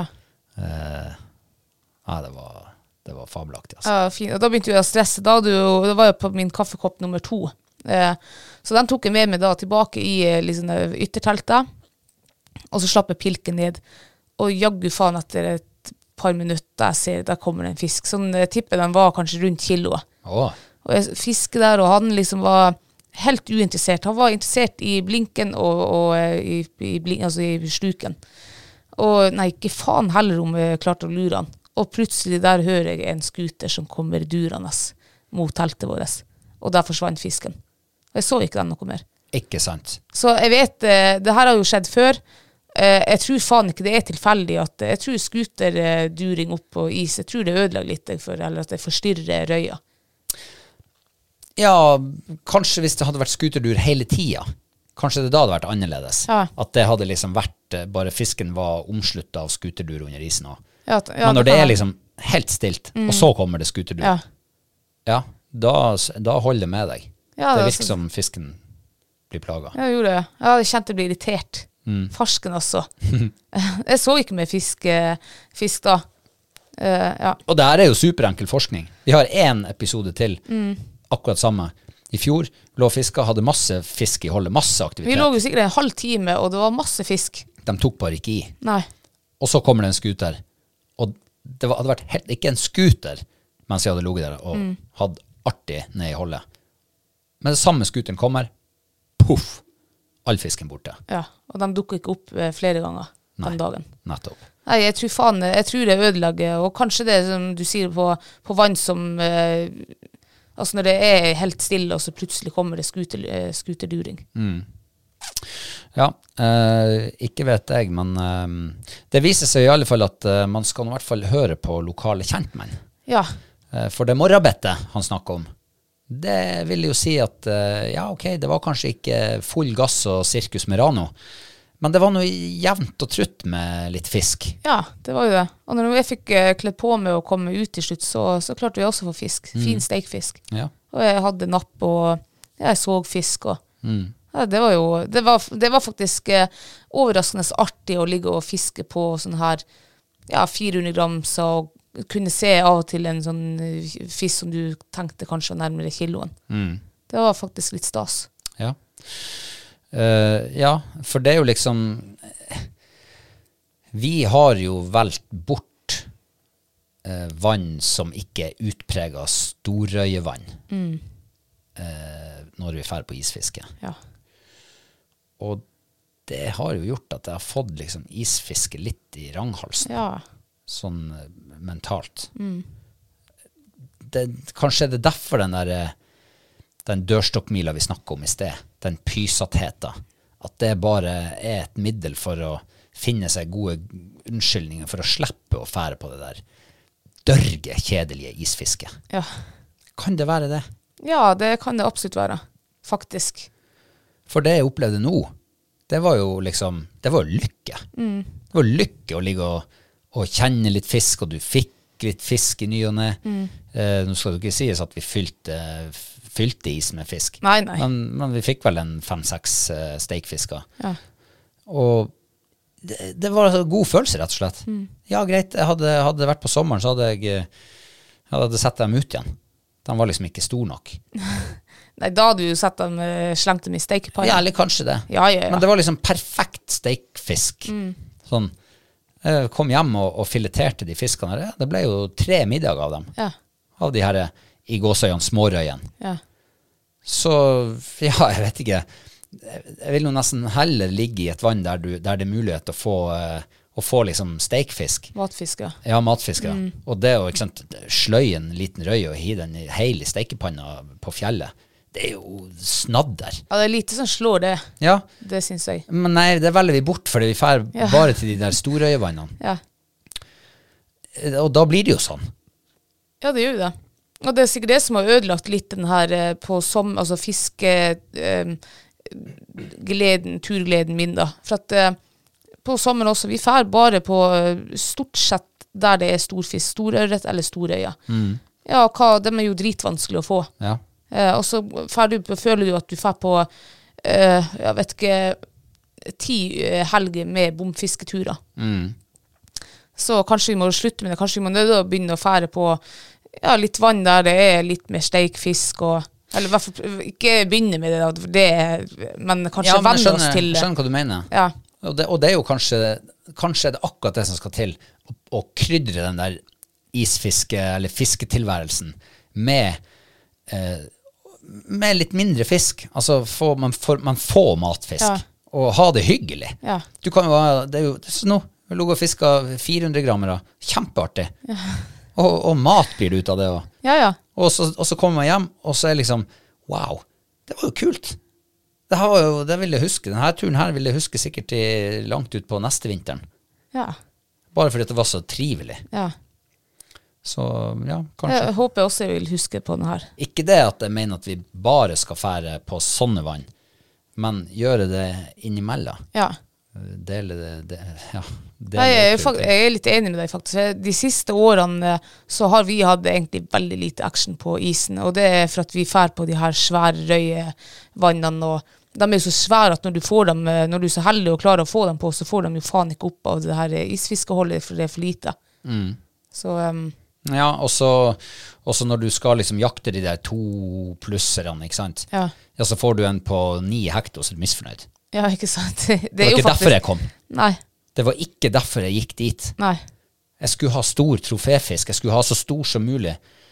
Ja, det var fabelaktig. Altså. Ja, fint. Og da begynte jeg å stresse. Det var jo på min kaffekopp nummer 2. Så den tok jeg med meg da tilbake i liksom, ytterteltet, og så slapp jeg pilken ned. Og jaggu faen etter et par minutter jeg ser, der kommer det en fisk. Sånn tippet den var kanskje rundt kiloet. Og jeg fisker der, og han liksom var helt uinteressert. Han var interessert i blinken og altså i sluken. Og nei, ikke faen heller om jeg klarte å lure han. Og plutselig der hører jeg en skuter som kommer durende mot teltet vårt. Og der forsvant fisken. Og jeg så ikke den noe mer. Ikke sant. Så jeg vet, det her har jo skjedd før. Jeg tror faen ikke det er tilfeldig at jeg tror skuterduring opp på is, jeg tror det ødelegger litt eller at det forstyrrer røya. Ja, kanskje hvis det hadde vært skuterdur hele tiden, kanskje det da hadde vært annerledes. Ja. At det hadde liksom vært, bare fisken var omsluttet av skuterdur under isen også. Ja, men når det er liksom helt stilt, og så kommer det skuterdur, da holder det med deg. Ja, det virker som fisken blir plaget. Ja, jeg gjorde det. Jeg kjente jeg ble irritert. Farsken også. Jeg så ikke med fisk da. Ja. Og det her er jo superenkel forskning. Vi har 1 episode til, akkurat samme. I fjor lå fisker, hadde masse fisk i holdet, masse aktivitet. Vi lå jo sikkert en halv time, og det var masse fisk. De tok bare ikke i. Nei. Og så kommer det en skuter, og det hadde vært helt, ikke en skuter, mens jeg hadde ligget der og hadde artig ned i holdet. Men det samme skuteren kommer, puff, all fisken borte. Ja, og de dukker ikke opp flere ganger den dagen. Nettopp. Nei, jeg tror det ødelegger, og kanskje det som du sier på vann som... Altså når det er helt stille, og så plutselig kommer det skuterduring. Ja, ikke vet jeg, men det viser seg i alle fall at man skal i hvert fall høre på lokale kjentmenn. Ja. For det morrabettet han snakker om, det vil jo si at, ja ok, det var kanskje ikke full gass og Circus Merano, men det var noe jevnt og trutt med litt fisk. Ja, det var jo det. Og når jeg fikk kledd på med å komme ut til slutt, så klarte vi også å få fisk. Fin steikfisk. Ja. Og jeg hadde napp, og jeg så fisk. Og, ja, det var faktisk overraskende artig å ligge og fiske på sånn her, ja, 400 gram, så kunne se av og til en sånn fisk som du tenkte kanskje nærmere kiloen. Det var faktisk litt stas. Ja. Ja, for det er jo liksom vi har jo valgt bort vann som ikke er utpreget storrøyevann når vi fer på isfiske. Ja. Og det har jo gjort at jeg har fått liksom isfiske litt i ranghalsen. Ja. Sånn mentalt. Kanskje er det derfor den dørstokkmila vi snakket om i sted, den pysatheten, at det bare er et middel for å finne seg gode unnskyldninger for å slippe å fære på det der dørge, kjedelige isfiske. Ja. Kan det være det? Ja, det kan det absolutt være, faktisk. For det jeg opplevde nå, det var jo liksom, det var jo lykke. Det var lykke å ligge og kjenne litt fisk, og du fikk litt fisk i ny og ne. Nå skal det ikke sies at vi fylte is med fisk. Nei. Men vi fikk vel en 5-6 steikfisker. Ja. Og det var en god følelse, rett og slett. Ja, greit, hadde det vært på sommeren, så hadde jeg sett dem ut igjen. De var liksom ikke stor nok. Nei, da hadde du sett dem, slengt dem i steikepanna. Ja, eller kanskje det. Ja. Men det var liksom perfekt steikfisk. Sånn, jeg kom hjem og fileterte de fiskene her. Det ble jo 3 middager av dem. Ja. Av de her i gåsøyene, smårøyene. Ja. Så, ja, jeg vet ikke. Jeg vil jo nesten heller ligge i et vann der det er mulighet til å få liksom steikfisk. Matfisk, ja. Ja, matfisk, ja. Og det å sløye en liten røy og hi den hele steikepanna på fjellet, det er jo snadder. Ja, det er lite som slår det. Ja. Det synes jeg. Men nei, det velger vi bort, fordi vi fer bare til de der storøyevannene. Ja. Og da blir det jo sånn. Ja, det gjør det. Og det er sikkert det som har ødelagt litt den her på altså turgleden min da. For at på sommeren også, vi fer bare på stort sett der det er storfisk, storørret eller storøya. Ja, de er jo dritvanskelig å få. Ja. Og så føler du at du fer på, jeg vet ikke, 10 helger med bomfisketurer. Så kanskje vi må slutte med det, kanskje vi må nødt å begynne å fære på litt vann der det er litt mer steikfisk, eller i hvert fall ikke begynne med det, men kanskje vende oss til det. Skjønner hva du mener. Ja. Og det er jo kanskje er det akkurat det som skal til, å krydre den der isfiske, eller fisketilværelsen, med litt mindre fisk. Altså, man får matfisk, og ha det hyggelig. Ja. Du kan jo det er jo så nå, vi lå og fisket 400 grammer, kjempeartig. Ja. Og mat blir det ut av det også. Ja. Og så kommer man hjem, og så er liksom, wow, det var jo kult. Det vil jeg huske. Denne turen her vil jeg huske sikkert langt ut på neste vinteren. Ja. Bare fordi det var så trivelig. Ja. Så, ja, kanskje. Jeg håper også jeg vil huske på den her. Ikke det at jeg mener at vi bare skal fære på sånne vann, men gjøre det innimellom. Ja. Dele det, ja. Jeg er litt enig med deg faktisk. De siste årene så har vi hatt egentlig veldig lite action på isen, og det er for at vi fær på de her svære røyevannene, og de er jo så svære at når du får dem, når du er så heldig og klarer å få dem på, så får de jo faen ikke opp av det her isfiskeholdet, for det er for lite. Så ja, og så når du skal liksom jakte de der 2+-erne, ikke sant? Ja, så får du en på 9 hekto, så er du misfornøyd. Ja, ikke sant. Det var ikke derfor jeg kom. Nei. Det var ikke derfor jeg gikk dit. Nei. Jeg skulle ha stor troféfisk. Jeg skulle ha så stor som mulig.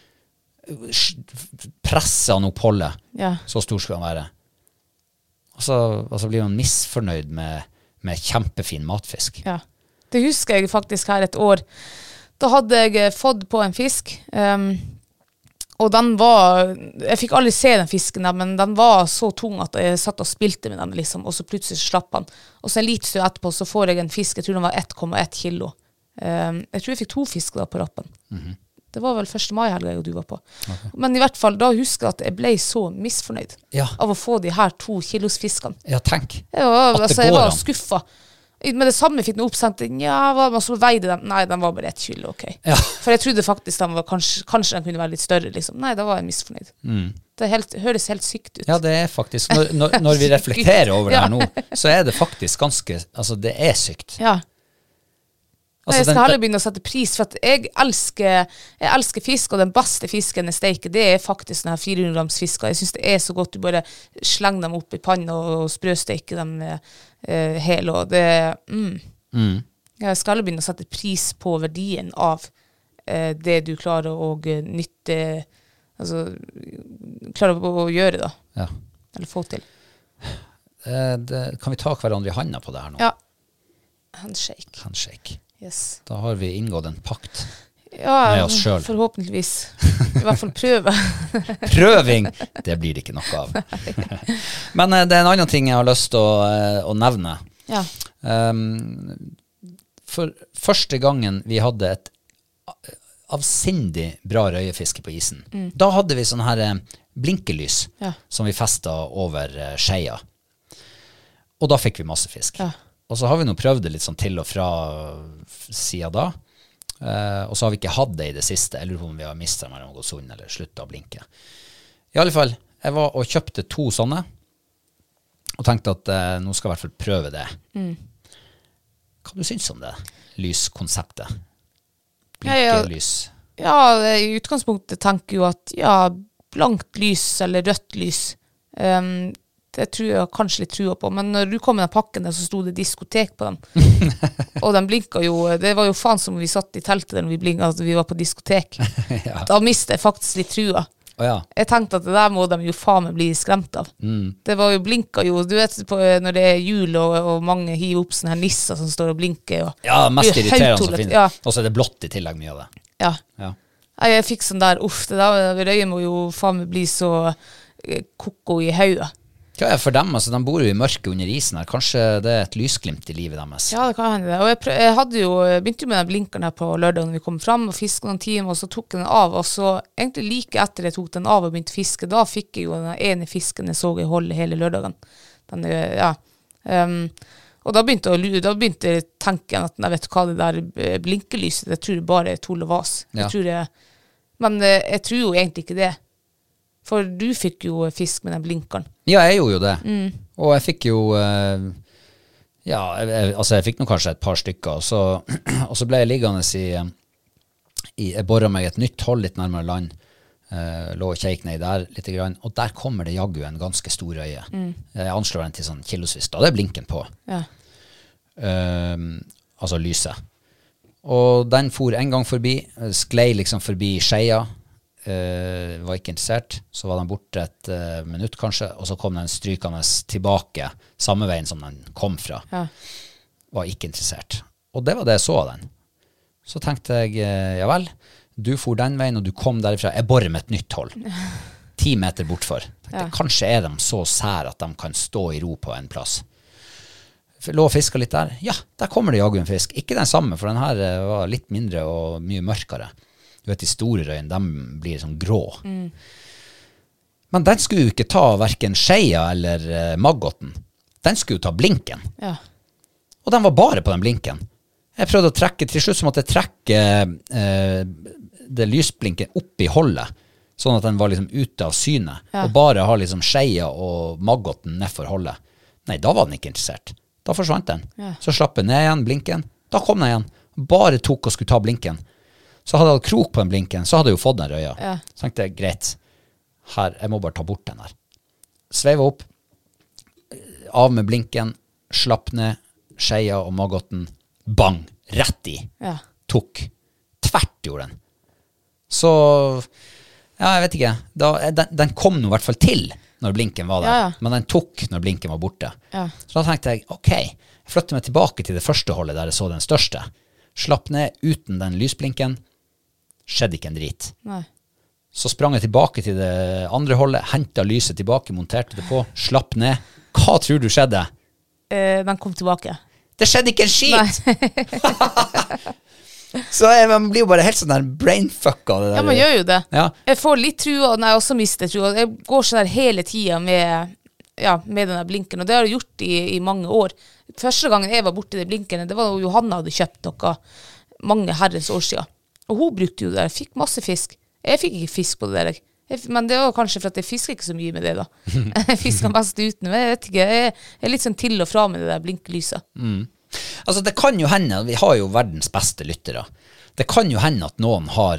Presse han opp holdet. Ja. Så stor skulle han være. Og så blir man misfornøyd med kjempefin matfisk. Ja. Det husker jeg faktisk her et år. Da hadde jeg fått på en fisk, og den jeg fikk aldri se den fisken der, men den var så tung at jeg satt og spilte med den liksom, og så plutselig slapp han. Og så en litt stund etterpå så får jeg en fisk, jeg tror den var 1,1 kilo. Jeg tror jeg fikk 2 fisk da på rappen. Det var vel 1. mai-helga du var på. Okay. Men i hvert fall, da husker jeg at jeg ble så misfornøyd av å få de her 2 kilos fiskene. Ja, tenk. Jeg var skuffet. Med det samme fikk den oppsendt, så veide den. Nei, den var bare 1 kilo, ok. Ja. For jeg trodde faktisk den var, kanskje den kunne være litt større, liksom. Nei, da var jeg misfornøyd. Det høres helt sykt ut. Ja, det er faktisk, når vi reflekterer over det her nå, så er det faktisk ganske, altså det er sykt. Ja. Altså, jeg skal heller begynne å sette pris, for at jeg elsker fisk, og den beste fisken jeg steker, det er faktisk denne 400 grams fisk. Jeg synes det er så godt, du bare slenger dem opp i panna og sprøsteker dem hele, og det jeg skal heller begynne å sette pris på verdien av det du klarer å nytte, altså klarer å gjøre da, eller få til. Kan vi ta hverandre i handa på det her nå? Ja. Handshake. Yes. Da har vi inngått en pakt ja, med oss selv. Forhåpentligvis. I hvert fall prøve. Prøving, det blir det ikke noe av. Men det er en annen ting jeg har lyst til å nevne. Ja. For første gangen vi hadde et avsindig bra røyefiske på isen, da hadde vi sånn her blinkelys som vi festet over skeia. Og da fikk vi masse fisk. Ja. Og så har vi nå prøvd det litt sånn til og fra siden da. Og så har vi ikke hatt det i det siste, eller om vi har mistet mellom å gå sunn eller sluttet å blinke. I alle fall, jeg var og kjøpte 2 sånne, og tenkte at nå skal jeg i hvert fall prøve det. Hva du synes om det? Lyskonseptet? Blinkelys? Ja, i utgangspunktet tenker jo at blankt lys eller rødt lys, det tror jeg kanskje litt trua på, men når du kom med den pakken der, så stod det diskotek på dem. Og den blinket jo, det var jo faen som vi satt i teltet der når vi blinket, altså vi var på diskotek. Da mistet jeg faktisk litt trua. Jeg tenkte at det der må de jo faen meg bli skremt av. Det var jo blinket jo, du vet når det er jul og mange hiver opp sånne her nisser som står og blinker. Og mest irriterende som finnes. Og så er det blått i tillegg mye av det. Jeg fikk sånn der, det der røyet må jo faen meg bli så koko i høyet. Hva er for dem? Altså, de bor jo i mørket under isen her. Kanskje det er et lysglimt i livet deres? Ja, det kan hende det. Og jeg begynte jo med den blinkeren her på lørdag når vi kom frem og fisket noen timer, og så tok jeg den av, og så egentlig like etter jeg tok den av og begynte å fiske, da fikk jeg jo den ene fisken jeg så i holdet hele lørdagen. Og da begynte jeg å tenke at jeg vet hva det der blinkelyset, det tror jeg bare er tull og vas. Men jeg tror jo egentlig ikke det. For du fikk jo fisk med den blinkeren. Ja, jeg gjorde jo det. Og jeg fikk jo, jeg fikk nå kanskje et par stykker, og så ble jeg liggende jeg borret meg et nytt hold litt nærmere land, lå og kjek ned der litt grann, og der kommer det jaggu en ganske stor øye. Jeg anslår den til sånn kilosvis, da det er blinken på. Altså lyset. Og den for en gang forbi, sklei liksom forbi skeia, var ikke interessert, så var den borte et minutt kanskje, og så kom den strykende tilbake samme veien som den kom fra. Var ikke interessert. Og det var det jeg så av den. Så tenkte jeg, ja vel, du for den veien, og du kom derifra, jeg borrer med et nytt hold. 10 meter bortfor. Tenkte, kanskje er de så sær at de kan stå i ro på en plass. Lå og fisket litt der. Ja, der kommer det jaggu en fisk. Ikke den samme, for den her var litt mindre og mye mørkere. Du vet, de store røyene, de blir sånn grå. Men den skulle jo ikke ta hverken skeia eller maggoten. Den skulle jo ta blinken. Og den var bare på den blinken. Jeg prøvde å trekke, til slutt så måtte jeg trekke det lysblinken opp i holdet, sånn at den var liksom ute av synet, og bare ha liksom skeia og maggoten ned for holdet. Nei, da var den ikke interessert. Da forsvant den. Så slapp jeg ned igjen blinken. Da kom den igjen. Bare tok og skulle ta blinken. Så hadde jeg hatt krok på den blinken, så hadde jeg jo fått den røya. Så tenkte jeg, greit, her, jeg må bare ta bort den her. Sveivet opp, av med blinken, slapp ned, skeia og maggoten, bang, rett i. Tok, tvert gjorde den. Så, jeg vet ikke, den kom nå i hvert fall til når blinken var der, men den tok når blinken var borte. Så da tenkte jeg, ok, jeg flytter meg tilbake til det første holdet der jeg så den største. Slapp ned uten den lysblinken, skjedde ikke en drit. Så sprang jeg tilbake til det andre holdet, hentet lyset tilbake, monterte det på, slapp ned. Hva tror du skjedde? Den kom tilbake. Det skjedde ikke en skit! Så man blir jo bare helt sånn der brainfucka. Ja, man gjør jo det. Jeg får litt trua, og jeg også mister trua. Jeg går sånn der hele tiden med denne blinken, og det har jeg gjort i mange år. Første gangen jeg var borte i det blinkene, det var jo Johanna hadde kjøpt noe mange herrens år siden. Og hun brukte jo det der, fikk masse fisk. Jeg fikk ikke fisk på det der. Men det var kanskje for at jeg fisker ikke så mye med det da. Jeg fisker mest uten, men jeg vet ikke, jeg er litt sånn til og fra med det der blinkelyset. Altså det kan jo hende, vi har jo verdens beste lyttere. Det kan jo hende at noen har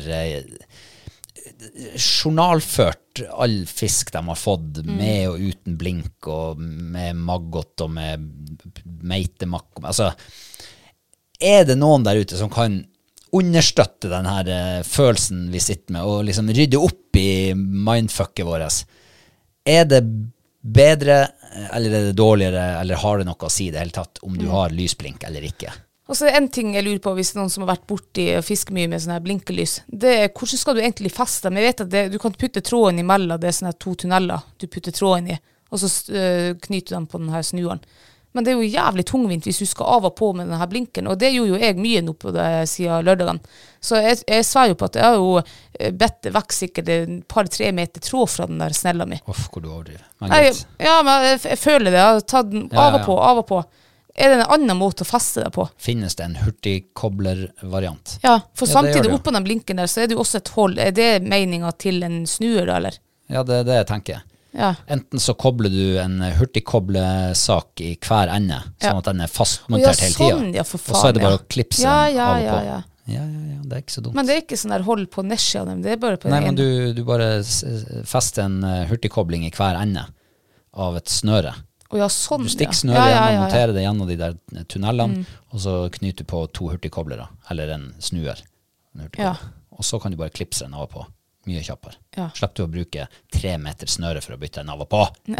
journalført all fisk de har fått med og uten blink og med maggot og med meitemakk. Altså, er det noen der ute som kan understøtte den her følelsen vi sitter med og liksom rydde opp i mindfucket vårt? Er det bedre, eller er det dårligere, eller har det noe å si det hele tatt, om du har lysblink eller ikke? Og så er det en ting jeg lurer på, hvis noen som har vært borti og fisker mye med sånne her blinkelys, det er hvordan skal du egentlig feste dem? Jeg vet at du kan putte tråden imellom, det er sånne 2 tunneler du putter tråden i, og så knyter du dem på denne snueren. Men det er jo jævlig tungvint hvis du skal av og på med denne blinken, og det gjorde jo jeg mye nå på det siden lørdagen. Så jeg sver jo på at jeg har jo bedt vekk sikkert et par-tre meter tråd fra den der snella mi. Hvor du overdriver. Ja, men jeg føler det. Jeg har tatt den av og på. Er det en annen måte å feste det på? Finnes det en hurtigkobler-variant? Ja, for samtidig det. oppå den blinken der, så er det jo også et hold. Er det meningen til en snuer da, eller? Ja, det er det jeg tenker. Ja. Enten så kobler du en hurtigkoblesak i hver ende, sånn at den er fastmontert hele tiden. Ja, for faen, og så er det bare å klipse den av og på. Ja, det er ikke så dumt. Men det er ikke sånn der hold på nesja, det er bare på Nei, en. men du bare fester en hurtigkobling i hver ende av et snøre. Ja, sånn, du stikker snøret igjen og monterer det gjennom de der tunnelene, og så knyter du på 2 hurtigkoblere, eller en snuer. Og så kan du bare klipse den av og på. Mye kjappere. Ja. Slipper du å bruke 3 meter snøre for å bytte den av og på.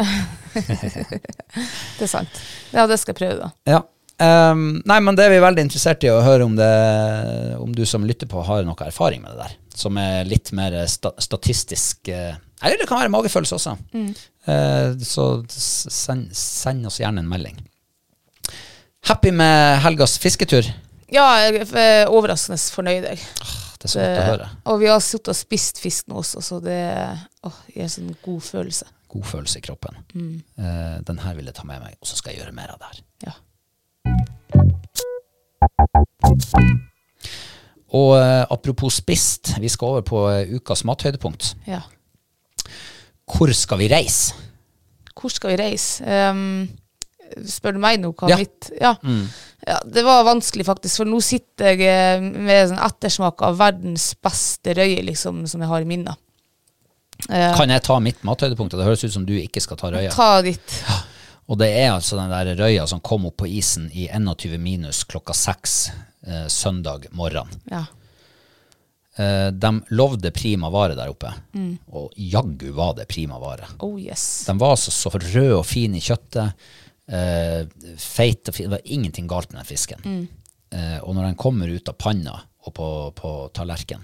Det er sant. Ja, det skal jeg prøve da. Ja. Nei, men det er vi veldig interessert i å høre om du som lytter på har noe erfaring med det der, som er litt mer statistisk, eller det kan være magefølelse også. Så send oss gjerne en melding. Happy med helgas fisketur? Ja, jeg er overraskende fornøyd, jeg. Det er så godt å høre. Og vi har suttet og spist fisk nå også, så det gir en sånn god følelse. God følelse i kroppen. Den her vil jeg ta med meg, og så skal jeg gjøre mer av det her. Ja. Og apropos spist, vi skal over på ukas mathøydepunkt. Ja. Hvor skal vi reise? Hvor skal vi reise? Spør du meg nå hva mitt... Ja. Ja, det var vanskelig faktisk, for nå sitter jeg med en ettersmak av verdens beste røye, liksom, som jeg har i minnet. Kan jeg ta mitt mathøydepunkt? Det høres ut som du ikke skal ta røya. Ta ditt. Og det er altså den der røya som kom opp på isen i 21 minus klokka 6 søndag morgen. Ja. De lovde prima vare der oppe, og jaggu var det prima vare. Oh yes. De var altså så rød og fin i kjøttet, feit og fin. Det var ingenting galt med den fisken. Og når den kommer ut av panna og på tallerken,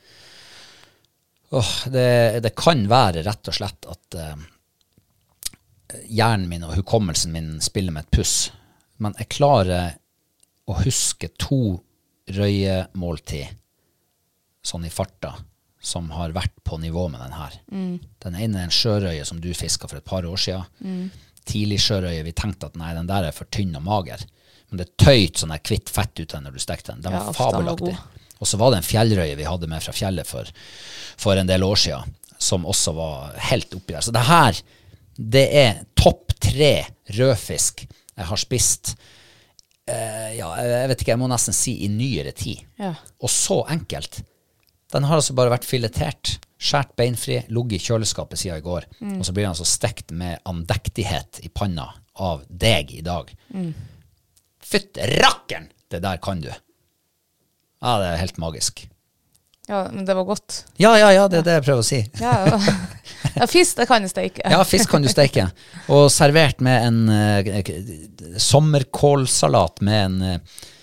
det kan være rett og slett at hjernen min og hukommelsen min spiller med et puss, men jeg klarer å huske 2 røyemåltid sånn i farta som har vært på nivå med den her. Den ene er en sjørøye som du fisket for et par år siden. Tidlig sjørøye, vi tenkte at nei, den der er for tynn og mager. Men det tøyt sånn kvitt fett ut når du stekte den. Den var fabelaktig. Og så var det en fjellrøye vi hadde med fra fjellet for en del år siden, som også var helt oppi der. Så det her, det er topp 3 rødfisk jeg har spist. Jeg vet ikke, jeg må nesten si i nyere tid. Ja. Og så enkelt. Den har altså bare vært filetert, skjært beinfri, ligget i kjøleskapet siden i går, og så blir den altså stekt med andektighet i panna av deg i dag. Fytt rakkeren! Det der kan du. Ja, det er helt magisk. Ja, men det var godt. Ja, det er det jeg prøver å si. Ja, fisk, det kan du steke. Ja, fisk kan du steke. Og servert med en sommerkålsalat med en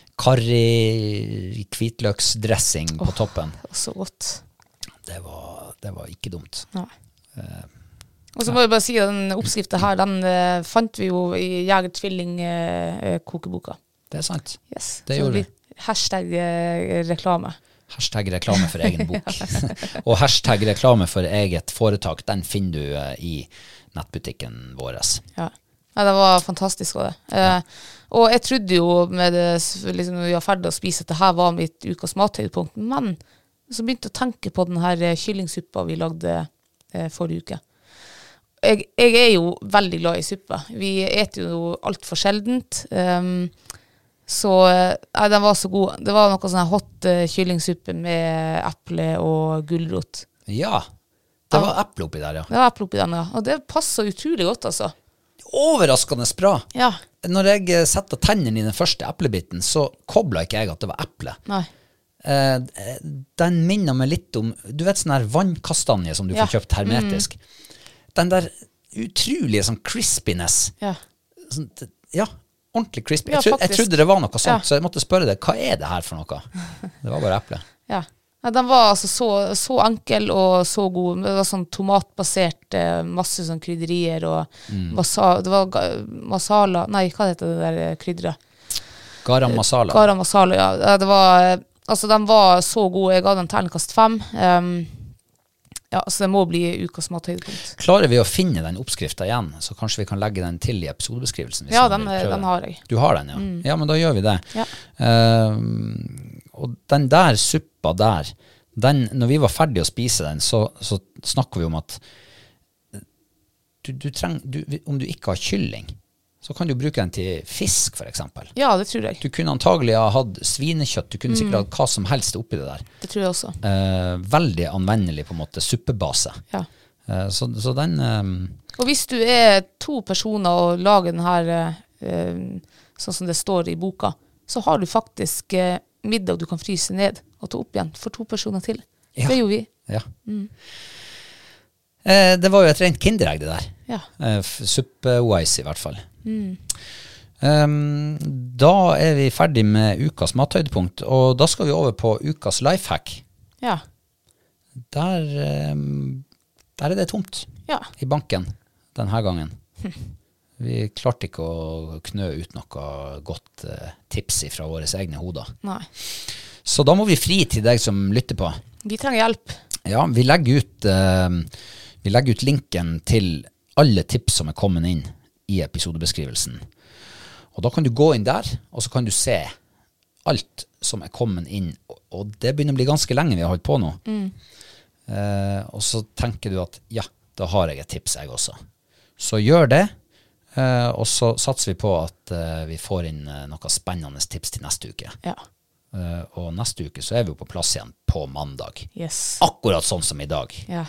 karri hvitløksdressing på toppen. Så godt. Det var ikke dumt. Nei. Og så må jeg bare si at den oppskriften her, den fant vi jo i Jegertvilling kokeboka. Det er sant. Yes. Det gjorde vi. Hashtag reklame. Hashtag reklame for egen bok. Og hashtag reklame for eget foretak, den finner du i nettbutikken vår. Ja, det var fantastisk også det. Og jeg trodde jo med det, liksom, når vi var ferdig å spise, at det her var mitt ukas mathøydepunkt, men så begynte jeg å tenke på den her kyllingsuppa vi lagde forrige uke. Jeg er jo veldig glad i suppa. Vi eter jo alt for sjeldent, så den var så god. Det var noe sånn hot kyllingsuppe med eple og gulrot. Ja, det var eple oppi der, ja. Det var eple oppi den, ja. Og det passet utrolig godt, altså. Overraskende bra. Ja. Når jeg setter tennene i den første eplebiten, så koblet ikke jeg at det var eple. Nei. Den minner meg litt om, du vet sånn her vannkastanje som du får kjøpt hermetisk. Den der utrolige sånn crispiness. Ja. Sånn, ja, ordentlig crispy. Ja, Jeg trodde det var noe sånt, Ja. så jeg måtte spørre deg, hva er det her for noe? Det var bare eple. Ja. Ja, den var altså så enkel og så god. Det var sånn tomatbasert, masse sånn krydderier og det var masala, nei, hva heter det der krydderet? Garam masala. Garam masala, ja. Det var, altså den var så god. Jeg ga den terningkast 5. Ja, så det må bli ukas mathøydepunkt. Klarer vi å finne den oppskriften igjen, så kanskje vi kan legge den til i episodebeskrivelsen? Ja, den har jeg. Du har den, ja. Ja, men da gjør vi det. Ja. Og den der suppa der, når vi var ferdige å spise den, så snakker vi om at om du ikke har kylling, så kan du bruke den til fisk, for eksempel. Ja, det tror jeg. Du kunne antagelig ha hatt svinekjøtt, du kunne sikkert hatt hva som helst oppi det der. Det tror jeg også. Veldig anvendelig på en måte, suppebase. Ja. Så den... Og hvis du er 2 personer og lager den her, sånn som det står i boka, så har du faktisk middag du kan fryse ned og ta opp igjen for 2 personer til. Ja. Det gjorde vi. Ja. Det var jo et rent kinderegg det der. Ja. Suppe-wise i hvert fall. Da er vi ferdig med ukas mathøydepunkt, og da skal vi over på ukas lifehack. Ja. Der er det tomt i banken denne gangen. Vi klarte ikke å knø ut noe godt tips fra våre egne hoder. Nei. Så da må vi fri til deg som lytter på. Vi trenger hjelp. Ja, vi legger ut linken til alle tips som er kommet inn i episodebeskrivelsen. Og da kan du gå inn der, og så kan du se alt som er kommet inn. Og det begynner å bli ganske lenge vi har holdt på nå. Og så tenker du at, ja, da har jeg et tips jeg også. Så gjør det, og så satser vi på at vi får inn noe spennende tips til neste uke. Ja. Og neste uke så er vi jo på plass igjen på mandag. Yes. Akkurat sånn som i dag. Ja.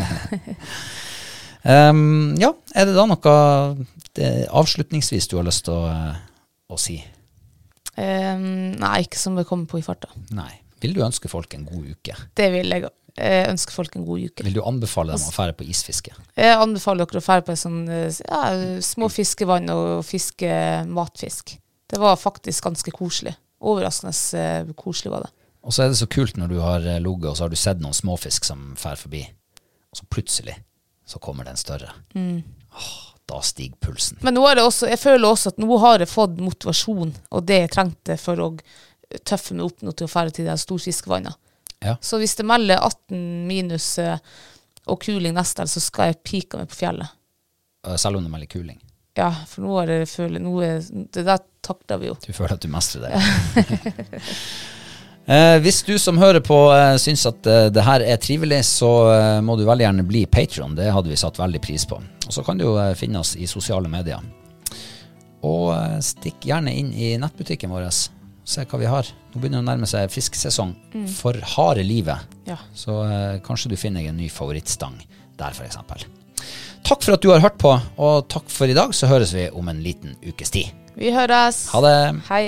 Ja, er det da noe avslutningsvis du har lyst til å si? Nei, ikke som det kommer på i farta. Nei. Vil du ønske folk en god uke? Det vil jeg ønske folk en god uke. Vil du anbefale dem å fære på isfiske? Jeg anbefaler dere å fære på sånn, små fiskevann og fiske matfisk. Det var faktisk ganske koselig. Overraskende koselig var det. Og så er det så kult når du har ligget, og så har du sett noen småfisk som fær forbi, og så plutselig så kommer den større. Da stiger pulsen. Men nå er det også, jeg føler også at nå har jeg fått motivasjon, og det jeg trengte for å tøffe meg opp nå til å fære til det storfiskevannet. Ja. Så hvis det melder 18 minus og kuling neste, så skal jeg pike meg på fjellet. Selv om det melder kuling? Ja, for nå er det det der takler vi jo. Du føler at du mestrer det. Hvis du som hører på synes at det her er trivelig, så må du veldig gjerne bli Patreon. Det hadde vi satt veldig pris på. Og så kan du jo finne oss i sosiale medier. Og stikk gjerne inn i nettbutikken vår. Se hva vi har. Nå begynner det å nærme seg fiskesesong for harde livet. Ja. Så kanskje du finner en ny favorittstang der for eksempel. Takk for at du har hørt på, og takk for i dag, så høres vi om en liten ukes tid. Vi høres. Ha det. Hei.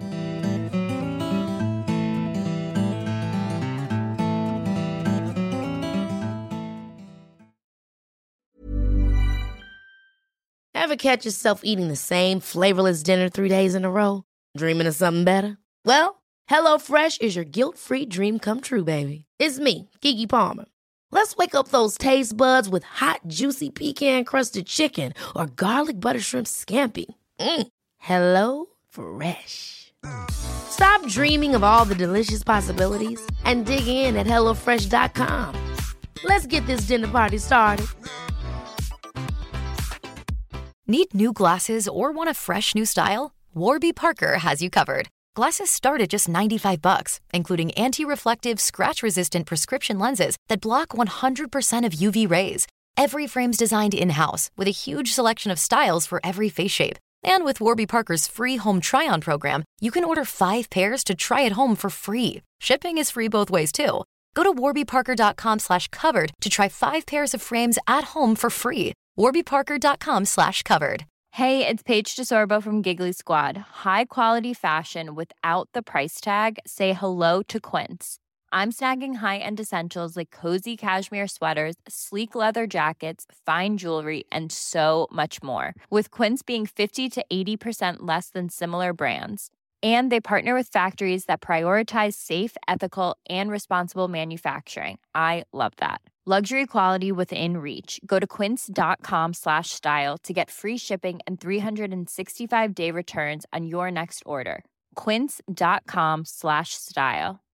Ever catch yourself eating the same flavorless dinner 3 days in a row? Dreaming of something better? Well, HelloFresh is your guilt-free dream come true, baby. It's me, Keke Palmer. Let's wake up those taste buds with hot, juicy pecan-crusted chicken or garlic butter shrimp scampi. Hello Fresh. Stop dreaming of all the delicious possibilities and dig in at HelloFresh.com. Let's get this dinner party started. Need new glasses or want a fresh new style? Warby Parker has you covered. Glasses start at just $95, including anti-reflective, scratch-resistant prescription lenses that block 100% of UV rays. Every frame's designed in-house with a huge selection of styles for every face shape. And with Warby Parker's free home try-on program, you can order 5 pairs to try at home for free. Shipping is free both ways, too. Go to warbyparker.com/covered to try 5 pairs of frames at home for free. warbyparker.com/covered. Hey, it's Paige DeSorbo from Giggly Squad. High quality fashion without the price tag. Say hello to Quince. I'm snagging high-end essentials like cozy cashmere sweaters, sleek leather jackets, fine jewelry, and so much more. With Quince being 50 to 80% less than similar brands. And they partner with factories that prioritize safe, ethical, and responsible manufacturing. I love that. Luxury quality within reach. Go to quince.com/style to get free shipping and 365-day returns on your next order. Quince.com/style.